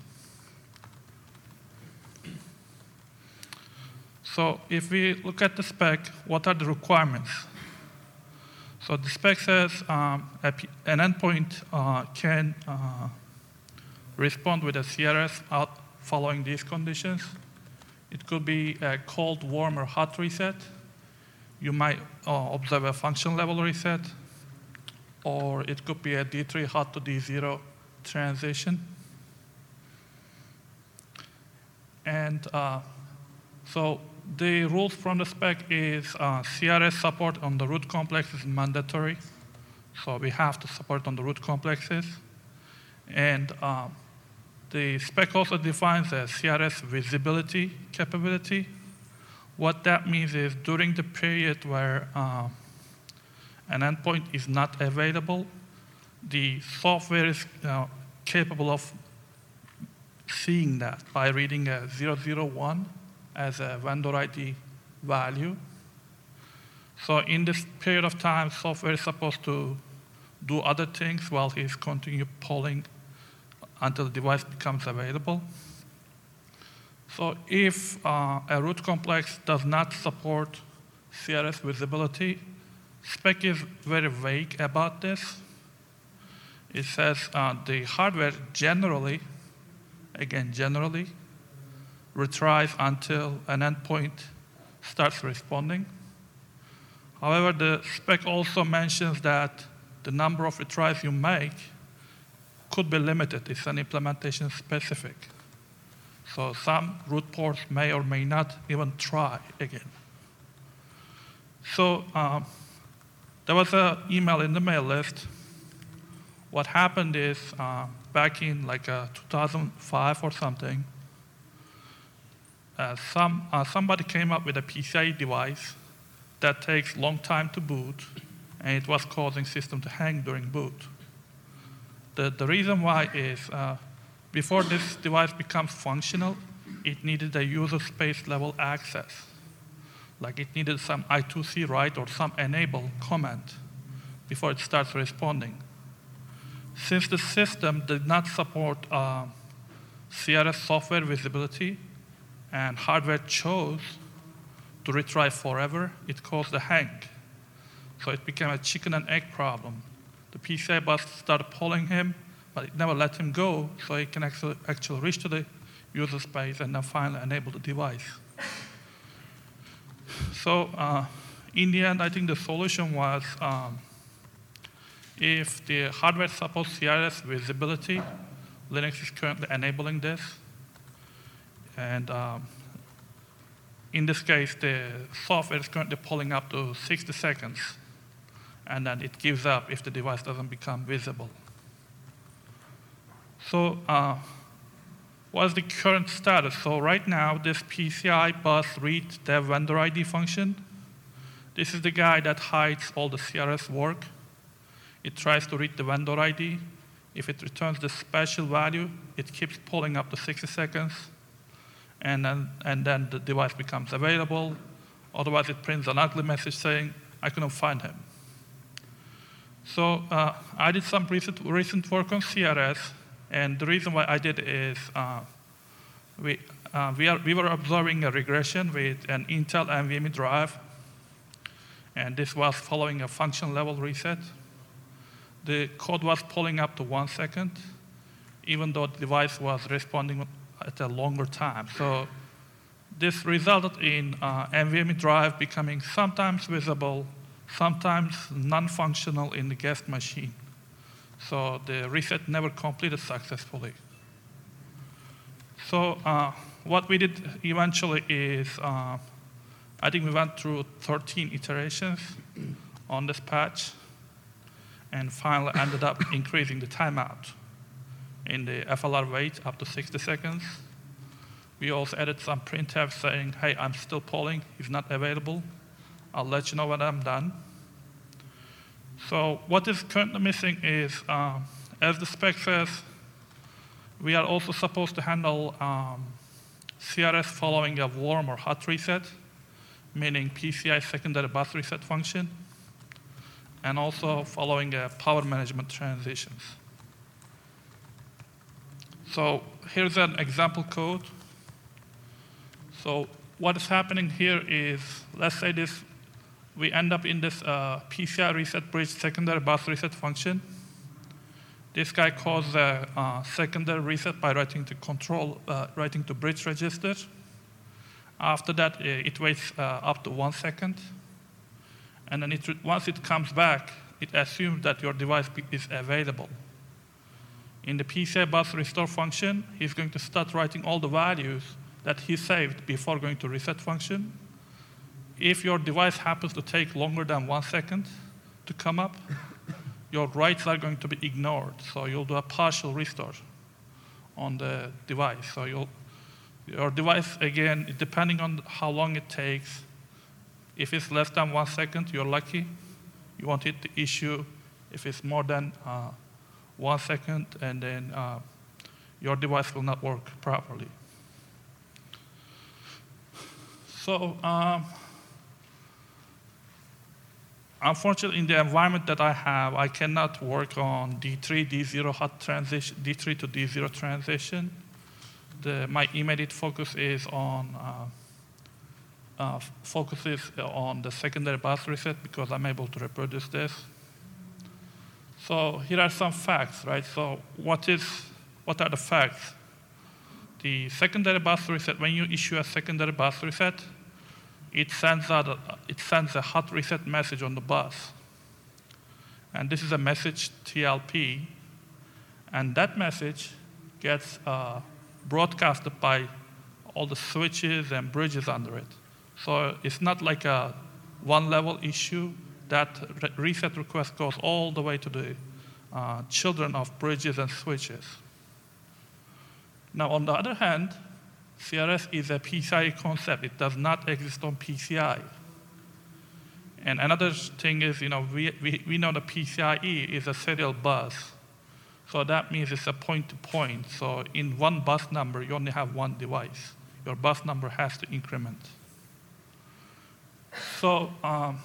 So if we look at the spec, what are the requirements? So the spec says um, an endpoint uh, can uh, respond with a C R S out following these conditions. It could be a cold, warm, or hot reset. You might uh, observe a function level reset, or it could be a D three hot to D zero transition. And uh, so the rules from the spec is uh, C R S support on the root complex is mandatory. So we have to support on the root complexes. And uh, the spec also defines a C R S visibility capability. What that means is during the period where uh, an endpoint is not available, the software is uh, capable of seeing that by reading a zero zero one as a vendor I D value. So in this period of time, software is supposed to do other things while he's continue polling until the device becomes available. So if uh, a root complex does not support C R S visibility, spec is very vague about this. It says uh, the hardware generally, again generally, retries until an endpoint starts responding. However, the spec also mentions that the number of retries you make could be limited. It's an implementation specific. So some root ports may or may not even try again. So um, there was an email in the mail list. What happened is uh, back in like uh, two thousand five or something, uh, some, uh, somebody came up with a P C I E device that takes a long time to boot, and it was causing system to hang during boot. The, the reason why is uh, before this device becomes functional, it needed a user space level access. Like it needed some I two C write or some enable command before it starts responding. Since the system did not support uh, C R S software visibility and hardware chose to retry forever, it caused a hang. So it became a chicken and egg problem. The P C I bus started pulling him, but it never let him go, so he can actually, actually reach to the user space and then finally enable the device. So uh, in the end, I think the solution was um, if the hardware supports C R S visibility, Linux is currently enabling this. And um, in this case, the software is currently pulling up to sixty seconds, and then it gives up if the device doesn't become visible. So uh, what is the current status? So right now, this P C I bus read dev vendor I D function. This is the guy that hides all the C R S work. It tries to read the vendor I D. If it returns the special value, it keeps pulling up to sixty seconds. And then, and then the device becomes available. Otherwise, it prints an ugly message saying, I couldn't find him. So uh, I did some recent, recent work on C R S, and the reason why I did is uh, we, uh, we, are, we were observing a regression with an Intel NVMe drive, and this was following a function level reset. The code was pulling up to one second, even though the device was responding at a longer time. So this resulted in uh, NVMe drive becoming sometimes visible, sometimes non-functional in the guest machine. So the reset never completed successfully. So uh, what we did eventually is, uh, I think we went through thirteen iterations on this patch, and finally ended up increasing the timeout in the F L R wait up to sixty seconds. We also added some printf saying, hey, I'm still polling, he's not available. I'll let you know when I'm done. So what is currently missing is, uh, as the spec says, we are also supposed to handle um, C R S following a warm or hot reset, meaning P C I secondary bus reset function, and also following a power management transitions. So here's an example code. So what is happening here is, let's say this, we end up in this uh, P C I reset bridge secondary bus reset function. This guy calls a uh, secondary reset by writing to control, uh, writing to bridge register. After that, it waits uh, up to one second. And then it, once it comes back, it assumes that your device is available. In the P C I bus restore function, he's going to start writing all the values that he saved before going to reset function. If your device happens to take longer than one second to come up, your writes are going to be ignored. So you'll do a partial restore on the device. So you'll, your device, again, depending on how long it takes, if it's less than one second, you're lucky. you want it to issue if it's more than uh, one second, and then uh, your device will not work properly. So, um, unfortunately, in the environment that I have, I cannot work on D three, D zero hot transition, D three to D zero transition. The, my immediate focus is on uh, uh, focuses on the secondary bus reset because I'm able to reproduce this. So here are some facts, right? So what is what are the facts? The secondary bus reset. When you issue a secondary bus reset, it sends out a, it sends a hot reset message on the bus, and this is a message T L P, and that message gets uh, broadcasted by all the switches and bridges under it. So it's not like a one-level issue. That re reset request goes all the way to the uh, children of bridges and switches. Now, on the other hand, C R S is a P C I E concept. It does not exist on P C I. And another thing is, you know, we, we, we know the P C I E is a serial bus. So that means it's a point-to-point. So in one bus number, you only have one device. Your bus number has to increment. So um,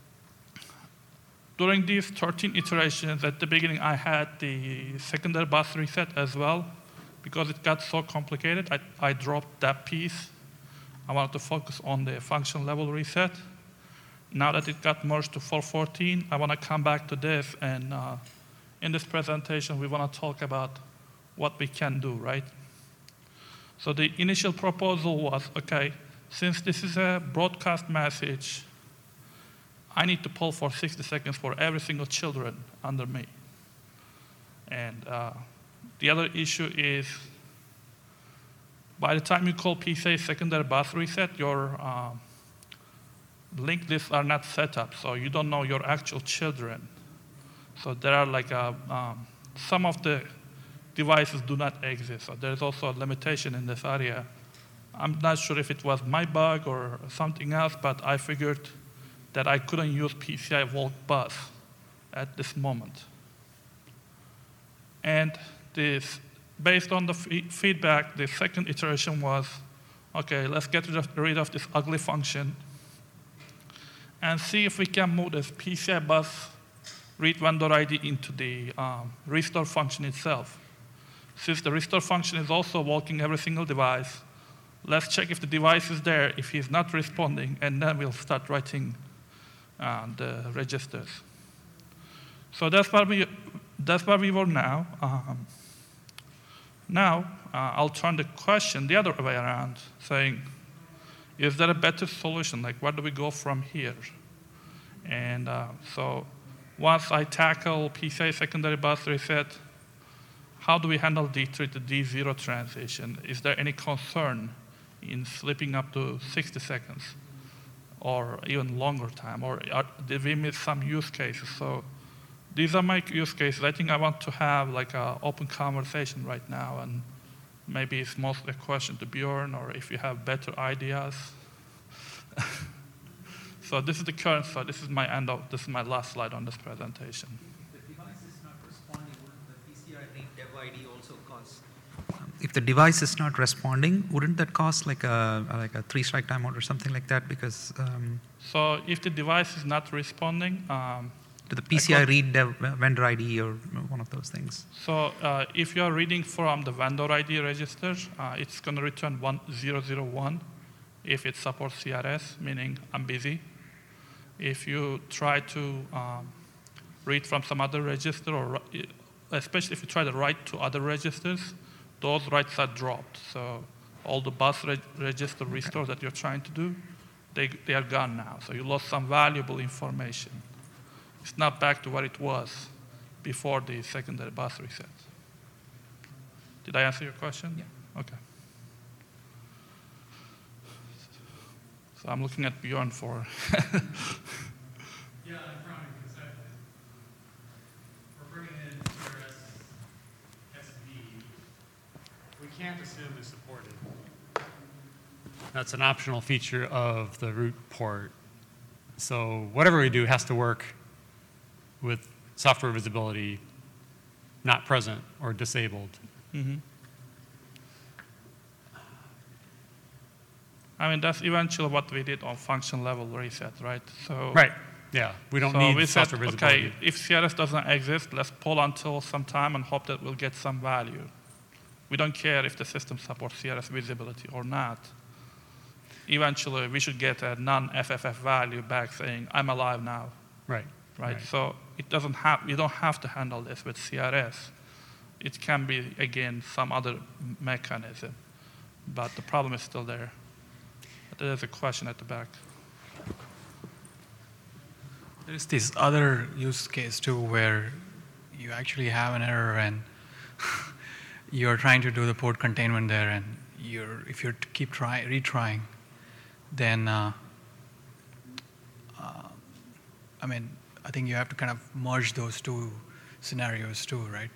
during these thirteen iterations, at the beginning, I had the secondary bus reset as well. Because it got so complicated, I, I dropped that piece. I wanted to focus on the function level reset. Now that it got merged to four fourteen, I want to come back to this, and uh, in this presentation, we want to talk about what we can do, right? So the initial proposal was, okay, since this is a broadcast message, I need to poll for sixty seconds for every single children under me. And uh, the other issue is, by the time you call P C I secondary bus reset, your uh, linked lists are not set up, so you don't know your actual children. So there are like a, um, some of the devices do not exist. So there's also a limitation in this area. I'm not sure if it was my bug or something else, but I figured that I couldn't use P C I Volt bus at this moment. And this, based on the feedback, the second iteration was, okay, let's get rid of, rid of this ugly function and see if we can move this P C I bus read vendor I D into the um, restore function itself. Since the restore function is also walking every single device, let's check if the device is there, if he's not responding, and then we'll start writing uh, the registers. So that's where we, that's where we were now. Um, now, uh, I'll turn the question the other way around, saying, is there a better solution? Like, where do we go from here? And uh, so once I tackle P C I secondary bus reset, how do we handle D three to D zero transition? Is there any concern in slipping up to sixty seconds or even longer time? Or are, did we miss some use cases? So these are my use cases. I think I want to have like an open conversation right now, and maybe it's mostly a question to Bjorn, or if you have better ideas. So this is the current slide. This is my end of, this is my last slide on this presentation.
If the device is not responding, wouldn't the P C I read dev I D also cause? If the device is not responding, wouldn't that cause like a like a three strike timeout or something like that? Because um,
so if the device is not responding, um,
to the P C I read dev vendor I D or one of those things.
So uh, if you are reading from the vendor I D register, uh, it's going to return one zero zero one if it supports C R S, meaning I'm busy. If you try to um, read from some other register, or especially if you try to write to other registers, those writes are dropped. So all the bus reg register restores that you're trying to do, they, they are gone now. So you lost some valuable information. It's not back to what it was before the secondary bus reset. Did I answer your question?
Yeah.
Okay. So I'm looking at Bjorn for.
Yeah, I'm frowning because we're bringing in C R S S D.
We can't assume it's supported. That's an optional feature of the root port. So whatever we do has to work with software visibility not present or disabled.
Mm-hmm. I mean, that's eventually what we did on function level reset, right? So
right. Yeah. We don't
so
need
we said,
software visibility.
okay, if C R S doesn't exist, let's poll until some time and hope that we'll get some value. We don't care if the system supports C R S visibility or not. Eventually, we should get a non-F F F value back saying, I'm alive now.
Right.
Right.
Right.
So it doesn't have, you don't have to handle this with C R S. It can be, again, some other m- mechanism. But the problem is still there. But there's a question at the back.
There's this other use case too where you actually have an error and you're trying to do the port containment there, and you're if you keep try retrying, then uh, uh, I mean I think you have to kind of merge those two scenarios too, right?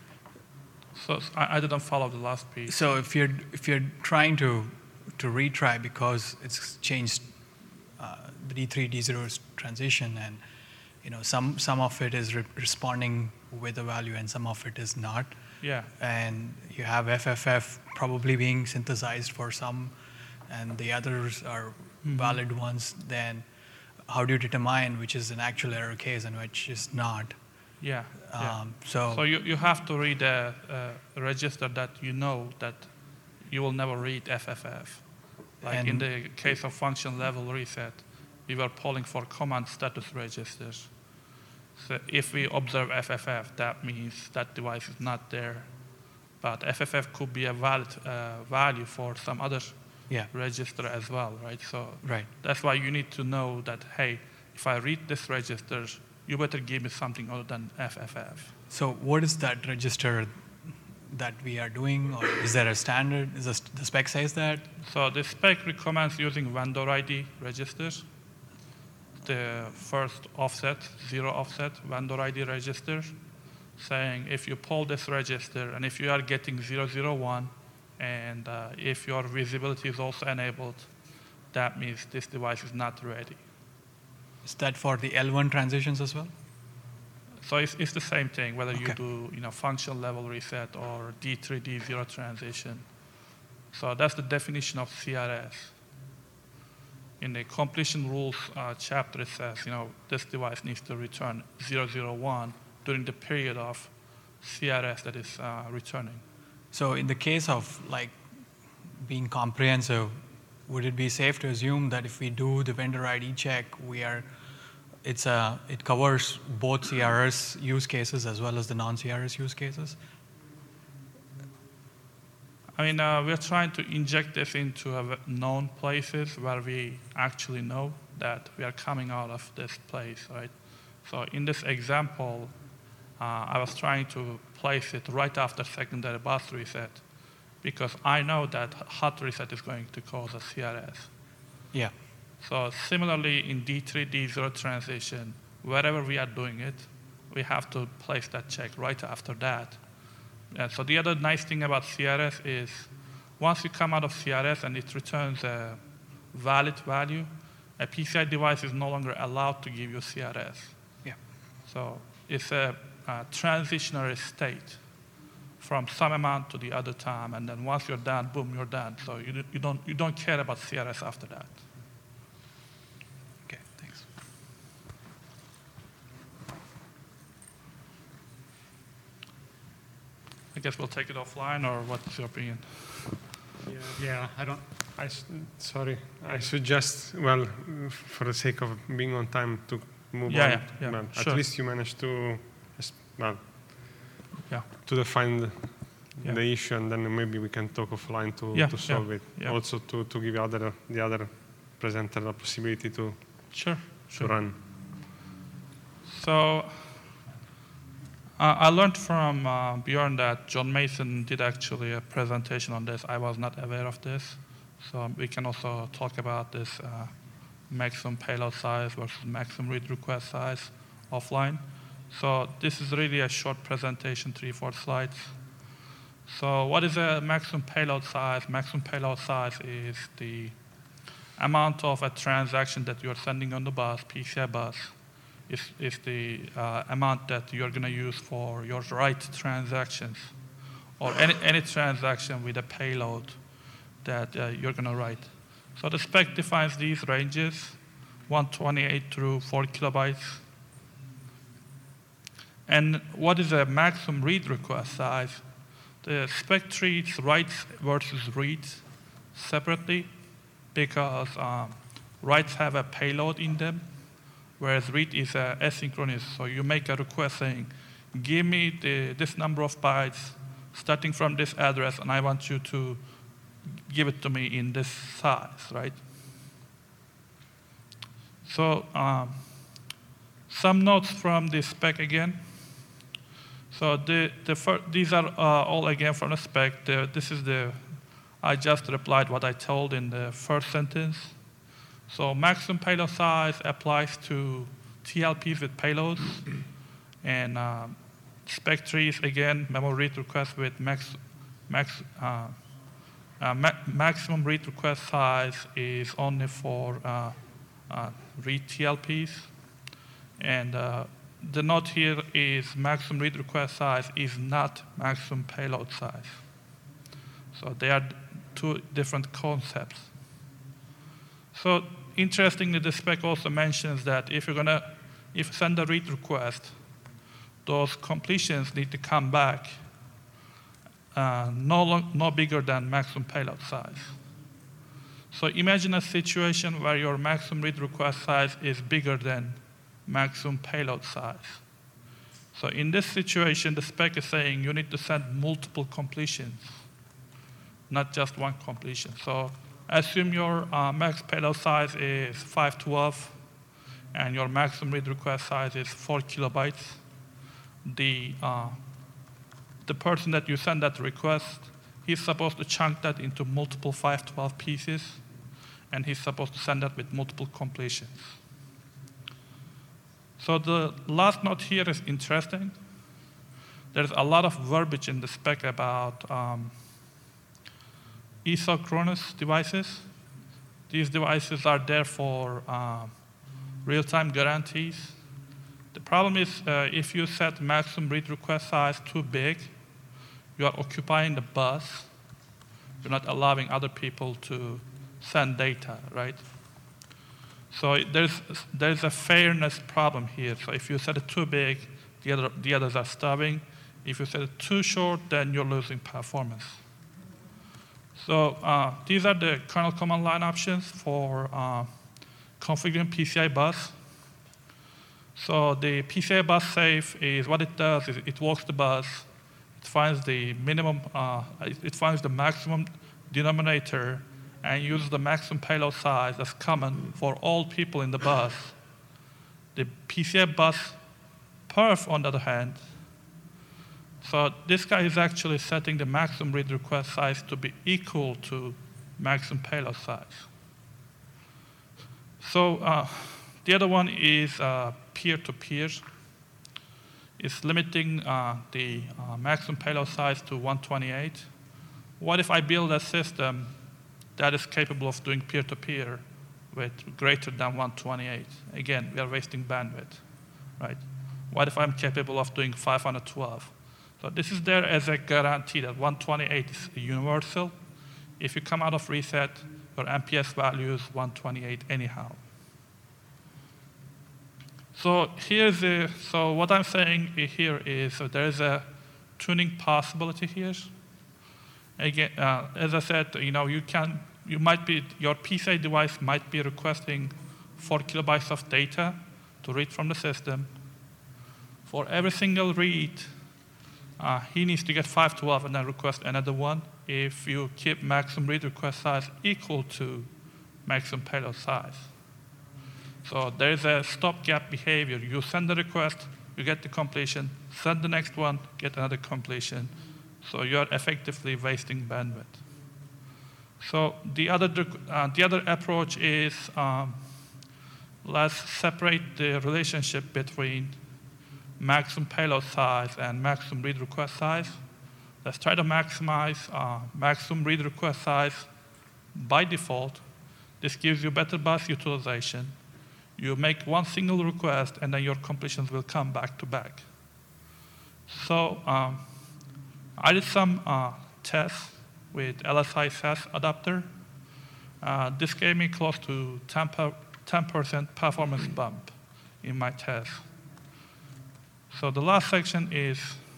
So I, I didn't follow the last piece.
So if you're if you're trying to to retry because it's changed uh, the D three D zero transition, and you know some some of it is re responding with a value and some of it is not.
Yeah.
And you have F F F probably being synthesized for some, and the others are
Mm-hmm.
valid ones. Then how do you determine which is an actual error case and which is not?
Yeah.
Um,
yeah.
So,
so you, you have to read a, a register that you know that you will never read F F F. Like in
And-
the case of function level reset, we were polling for command status registers. So if we observe F F F, that means that device is not there. But F F F could be a valid uh, value for some other
Yeah.
register as well, right? So
Right.
that's why you need to know that, hey, if I read this register, you better give me something other than F F F.
so what is that register that we are doing, or is there a standard? Is the, the spec says that?
So the spec recommends using vendor I D registers. The first offset, zero offset, vendor I D register, saying if you pull this register and if you are getting zero zero one, and uh, if your visibility is also enabled, that means this device is not ready.
Is that for the L one transitions as well?
So it's, it's the same thing, whether you
Okay.
do you know, function level reset or D three D zero transition. So that's the definition of C R S. In the completion rules uh, chapter, it says, you know, this device needs to return zero zero one during the period of C R S that is uh, returning.
So in the case of like being comprehensive, would it be safe to assume that if we do the vendor I D check, we are, it's a, it covers both C R S use cases as well as the non-C R S use cases?
I mean, uh, we're trying to inject this into a known places where we actually know that we are coming out of this place, right? So in this example, uh, I was trying to place it right after secondary bus reset because I know that hot reset is going to cause a C R S.
Yeah.
So similarly in D three D zero transition, wherever we are doing it, we have to place that check right after that. And so the other nice thing about C R S is once you come out of C R S and it returns a valid value, a P C I device is no longer allowed to give you C R S.
Yeah.
So it's a, a transitionary state from some amount to the other time, and then once you're done, boom, you're done. So you, you, don't, you don't care about C R S after that.
Okay, thanks.
I guess we'll take it offline, or what's your opinion?
Yeah,
yeah I don't.
I s- sorry. I suggest, well, for the sake of being on time, to move
Yeah,
on.
yeah, yeah,
Well,
sure.
At least you managed to, es- well,
Yeah.
to define the,
Yeah.
the issue, and then maybe we can talk offline to,
Yeah,
to solve
yeah,
it.
yeah.
Also, to, to give other the other presenter the possibility to
Sure,
to
sure.
run.
So uh, I learned from uh, Bjorn that John Mason did actually a presentation on this. I was not aware of this. So we can also talk about this uh, maximum payload size versus maximum read request size offline. So this is really a short presentation, three, four slides. So what is a maximum payload size? Maximum payload size is the amount of a transaction that you're sending on the bus, P C I bus, is, is the uh, amount that you're going to use for your write transactions, or any, any transaction with a payload that uh, you're going to write. So the spec defines these ranges, one twenty-eight through four kilobytes. And what is a maximum read request size? The spec treats writes versus reads separately because um, writes have a payload in them, whereas read is uh, asynchronous. So you make a request saying, give me the, this number of bytes starting from this address, and I want you to give it to me in this size, right? So um, some notes from the spec again. So the, the fir- these are uh, all again from the spec. The, this is the, I just replied what I told in the first sentence. So maximum payload size applies to T L Ps with payloads. And um, spec trees, again, memory read request with max, max, uh, uh, ma maximum read request size is only for uh, uh, read T L Ps. And uh, the note here is maximum read request size is not maximum payload size. So they are two different concepts. So interestingly, the spec also mentions that if you're gonna, if you send a read request, those completions need to come back uh, no, long, no bigger than maximum payload size. So imagine a situation where your maximum read request size is bigger than maximum payload size. So in this situation, the spec is saying you need to send multiple completions, not just one completion. So assume your uh, max payload size is five twelve, and your maximum read request size is four kilobytes. The, uh, the person that you send that request, he's supposed to chunk that into multiple five twelve pieces, and he's supposed to send that with multiple completions. So the last note here is interesting. There's a lot of verbiage in the spec about um, asynchronous devices. These devices are there for uh, real-time guarantees. The problem is uh, if you set maximum read request size too big, you are occupying the bus. You're not allowing other people to send data, right? So there's, there's a fairness problem here. So if you set it too big, the, other, the others are starving. If you set it too short, then you're losing performance. So uh, these are the kernel command line options for uh, configuring P C I bus. So the P C I bus safe is what it does is it walks the bus, it finds the minimum, uh, it finds the maximum denominator, and uses the maximum payload size that's common for all people in the bus. The P C I bus perf, on the other hand, so this guy is actually setting the maximum read request size to be equal to maximum payload size. So uh, the other one is uh, peer-to-peer. It's limiting uh, the uh, maximum payload size to one twenty-eight. What if I build a system that is capable of doing peer-to-peer with greater than one twenty-eight? Again, we are wasting bandwidth, right? What if I'm capable of doing five twelve? So this is there as a guarantee that one twenty-eight is universal. If you come out of reset, your M P S value is one twenty-eight anyhow. So here's the, so what I'm saying here is so there is a tuning possibility here. Again, uh, as I said, you know, you can, you might be, your P C I device might be requesting four kilobytes of data to read from the system. For every single read, uh, he needs to get five twelve and then request another one if you keep maximum read request size equal to maximum payload size. So there is a stopgap behavior. You send the request, you get the completion, send the next one, get another completion. So you're effectively wasting bandwidth. So the other, uh, the other approach is um, let's separate the relationship between maximum payload size and maximum read request size. Let's try to maximize uh, maximum read request size by default. This gives you better bus utilization. You make one single request, and then your completions will come back to back. So um, I did some uh, tests with L S I S A S adapter. Uh, this gave me close to ten percent performance bump in my test. So the last section is,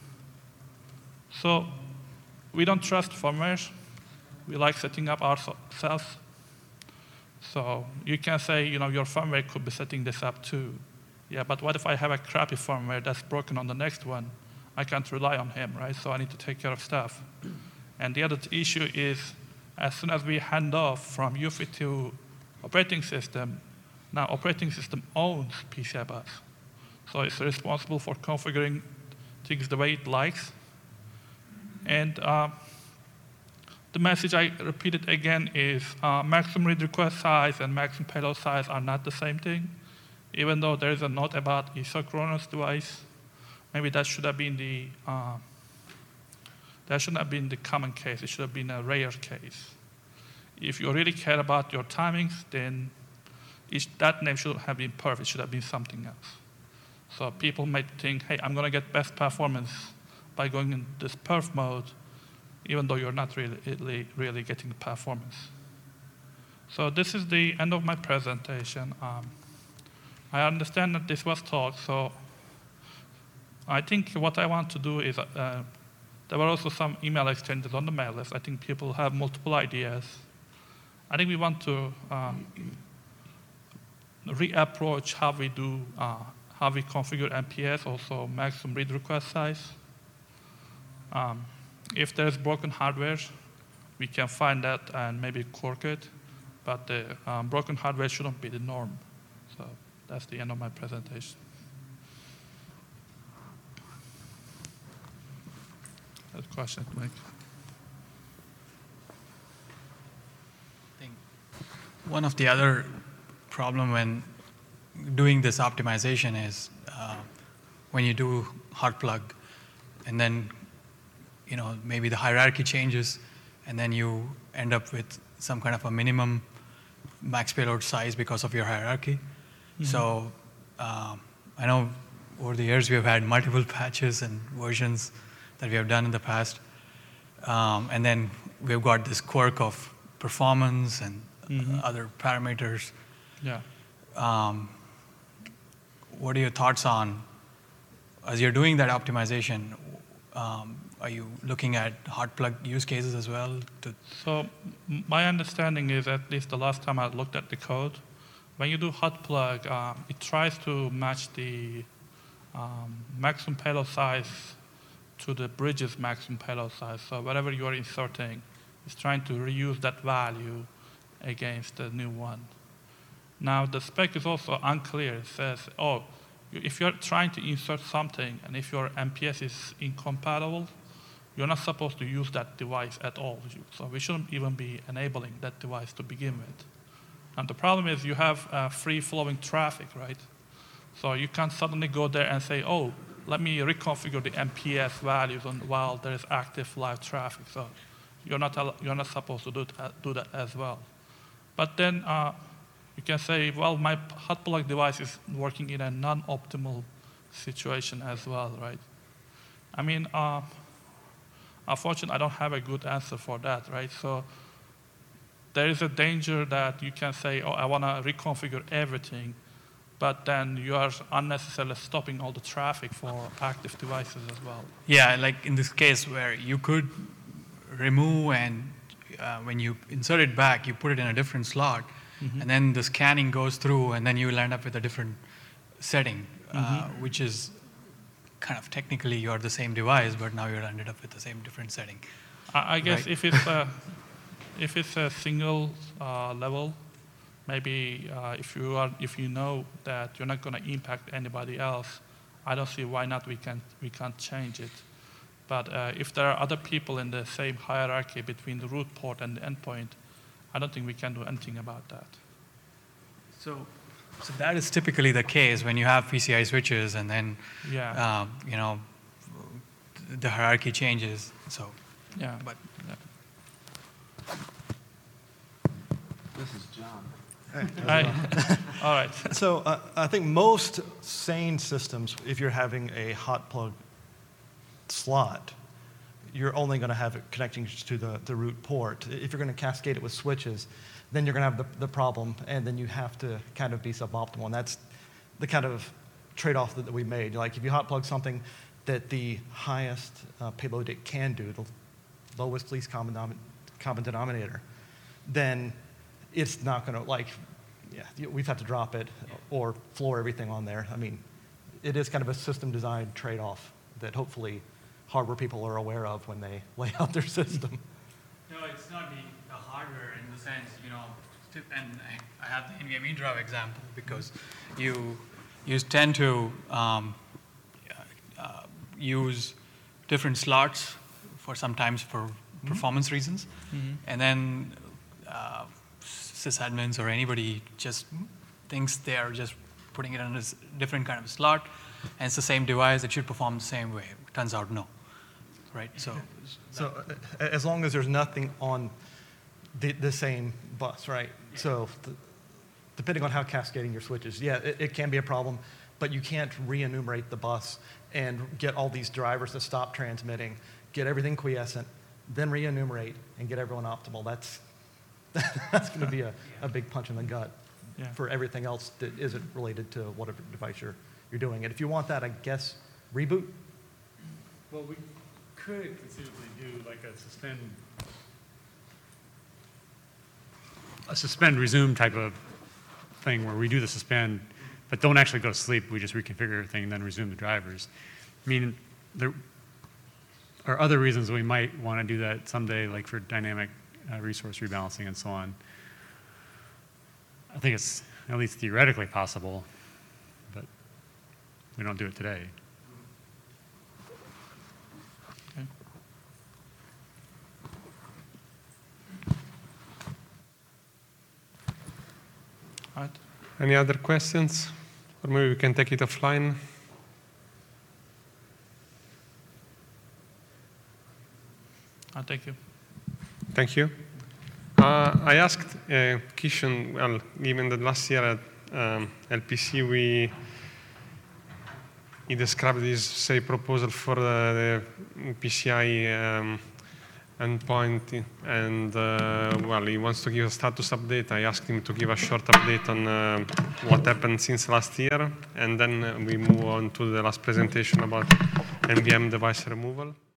so we don't trust firmware. We like setting up ourselves. So you can say, you know, your firmware could be setting this up too. Yeah, but what if I have a crappy firmware that's broken on the next one? I can't rely on him, right? So I need to take care of stuff. And the other issue is, as soon as we hand off from U F I to operating system, now operating system owns P C I bus. So it's responsible for configuring things the way it likes. And uh, the message I repeated again is uh, maximum read request size and maximum payload size are not the same thing. Even though there is a note about isochronous device, maybe that should have been the uh, that shouldn't have been the common case. It should have been a rare case. If you really care about your timings, then each, that name should have been perfect. It should have been something else. So people might think, hey, I'm going to get best performance by going in this perf mode, even though you're not really, really, really getting the performance. So this is the end of my presentation. Um, I understand that this was talk, so I think what I want to do is, uh, there were also some email exchanges on the mail list. I think people have multiple ideas. I think we want to um, reapproach how we do, uh, how we configure M P S, also maximum read request size. Um, if there's broken hardware, we can find that and maybe cork it, but the um, broken hardware shouldn't be the norm. So that's the end of my presentation. That's a question, Mike.
I think one of the other problem when doing this optimization is uh, when you do hot plug, and then you know maybe the hierarchy changes, and then you end up with some kind of a minimum max payload size because of your hierarchy. Mm-hmm. So um, I know over the years we have had multiple patches and versions that we have done in the past. Um, and then we've got this quirk of performance and mm-hmm. other parameters.
Yeah.
Um, what are your thoughts on, as you're doing that optimization, um, are you looking at hot plug use cases as well? To
so my understanding is, at least the last time I looked at the code, when you do hot plug, um, it tries to match the um, maximum payload size to the bridge's maximum payload size. So whatever you are inserting, it's trying to reuse that value against the new one. Now the spec is also unclear. It says, oh, if you're trying to insert something and if your M P S is incompatible, you're not supposed to use that device at all. So we shouldn't even be enabling that device to begin with. And the problem is you have uh, free-flowing traffic, right? So you can't suddenly go there and say, oh, let me reconfigure the M P S values on, while there is active live traffic. So you're not, you're not supposed to do that, do that as well. But then uh, you can say, well, my hot plug device is working in a non-optimal situation as well, right? I mean, uh, unfortunately, I don't have a good answer for that, right? So there is a danger that you can say, oh, I want to reconfigure everything, but then you are unnecessarily stopping all the traffic for active devices as well.
Yeah, like in this case where you could remove and uh, when you insert it back, you put it in a different slot, mm-hmm. and then the scanning goes through, and then you will end up with a different setting, mm-hmm. uh, which is kind of technically you're the same device, but now you're ended up with the same different setting.
I, I guess
right?
if it's a, if it's a single uh, level, maybe uh, if you are if you know that you're not going to impact anybody else, I don't see why not we can we can't change it. But uh, if there are other people in the same hierarchy between the root port and the endpoint, I don't think we can do anything about that.
So, so that is typically the case when you have P C I switches, and then
yeah.
uh, you know the hierarchy changes. So
yeah,
but
yeah.
This is John.
Hi. All right.
So uh, I think most sane systems, if you're having a hot plug slot, you're only going to have it connecting to the, the root port. If you're going to cascade it with switches, then you're going to have the, the problem, and then you have to kind of be suboptimal. And that's the kind of trade-off that, that we made. Like if you hot plug something that the highest uh, payload it can do, the lowest least common, nom- common denominator, then it's not going to, like, yeah, we've had to drop it or floor everything on there. I mean, it is kind of a system design trade-off that hopefully hardware people are aware of when they lay out their system.
No, it's not the, the hardware in the sense, you know, and I have the NVMe drive example because you, you tend to um, uh, use different slots for sometimes for mm-hmm. performance reasons. Mm-hmm. And then uh, sysadmins or anybody just thinks they're just putting it in a different kind of slot, and it's the same device, it should perform the same way. It turns out no, right? So,
so uh, as long as there's nothing on the, the same bus, right? Yeah. So the, depending on how cascading your switches, yeah, it, it can be a problem, but you can't re-enumerate the bus and get all these drivers to stop transmitting, get everything quiescent, then re-enumerate and get everyone optimal. That's that's going to be a, a big punch in the gut yeah. for everything else that isn't related to whatever device you're, you're doing. And if you want that, I guess, reboot?
Well, we could conceivably do like a suspend, a suspend resume type of thing where we do the suspend, but don't actually go to sleep. We just reconfigure everything and then resume the drivers. I mean, there are other reasons we might want to do that someday, like for dynamic Uh, resource rebalancing and so on. I think it's at least theoretically possible, but we don't do it today.
Okay. All right.
Any other questions? Or maybe we can take it offline.
Uh, thank you.
Thank you. Uh, I asked uh, Kishan, well, given that last year at um, L P C we he described this, say, proposal for the, the P C I um, endpoint, and uh, well, he wants to give a status update. I asked him to give a short update on uh, what happened since last year, and then we move on to the last presentation about N V M device removal.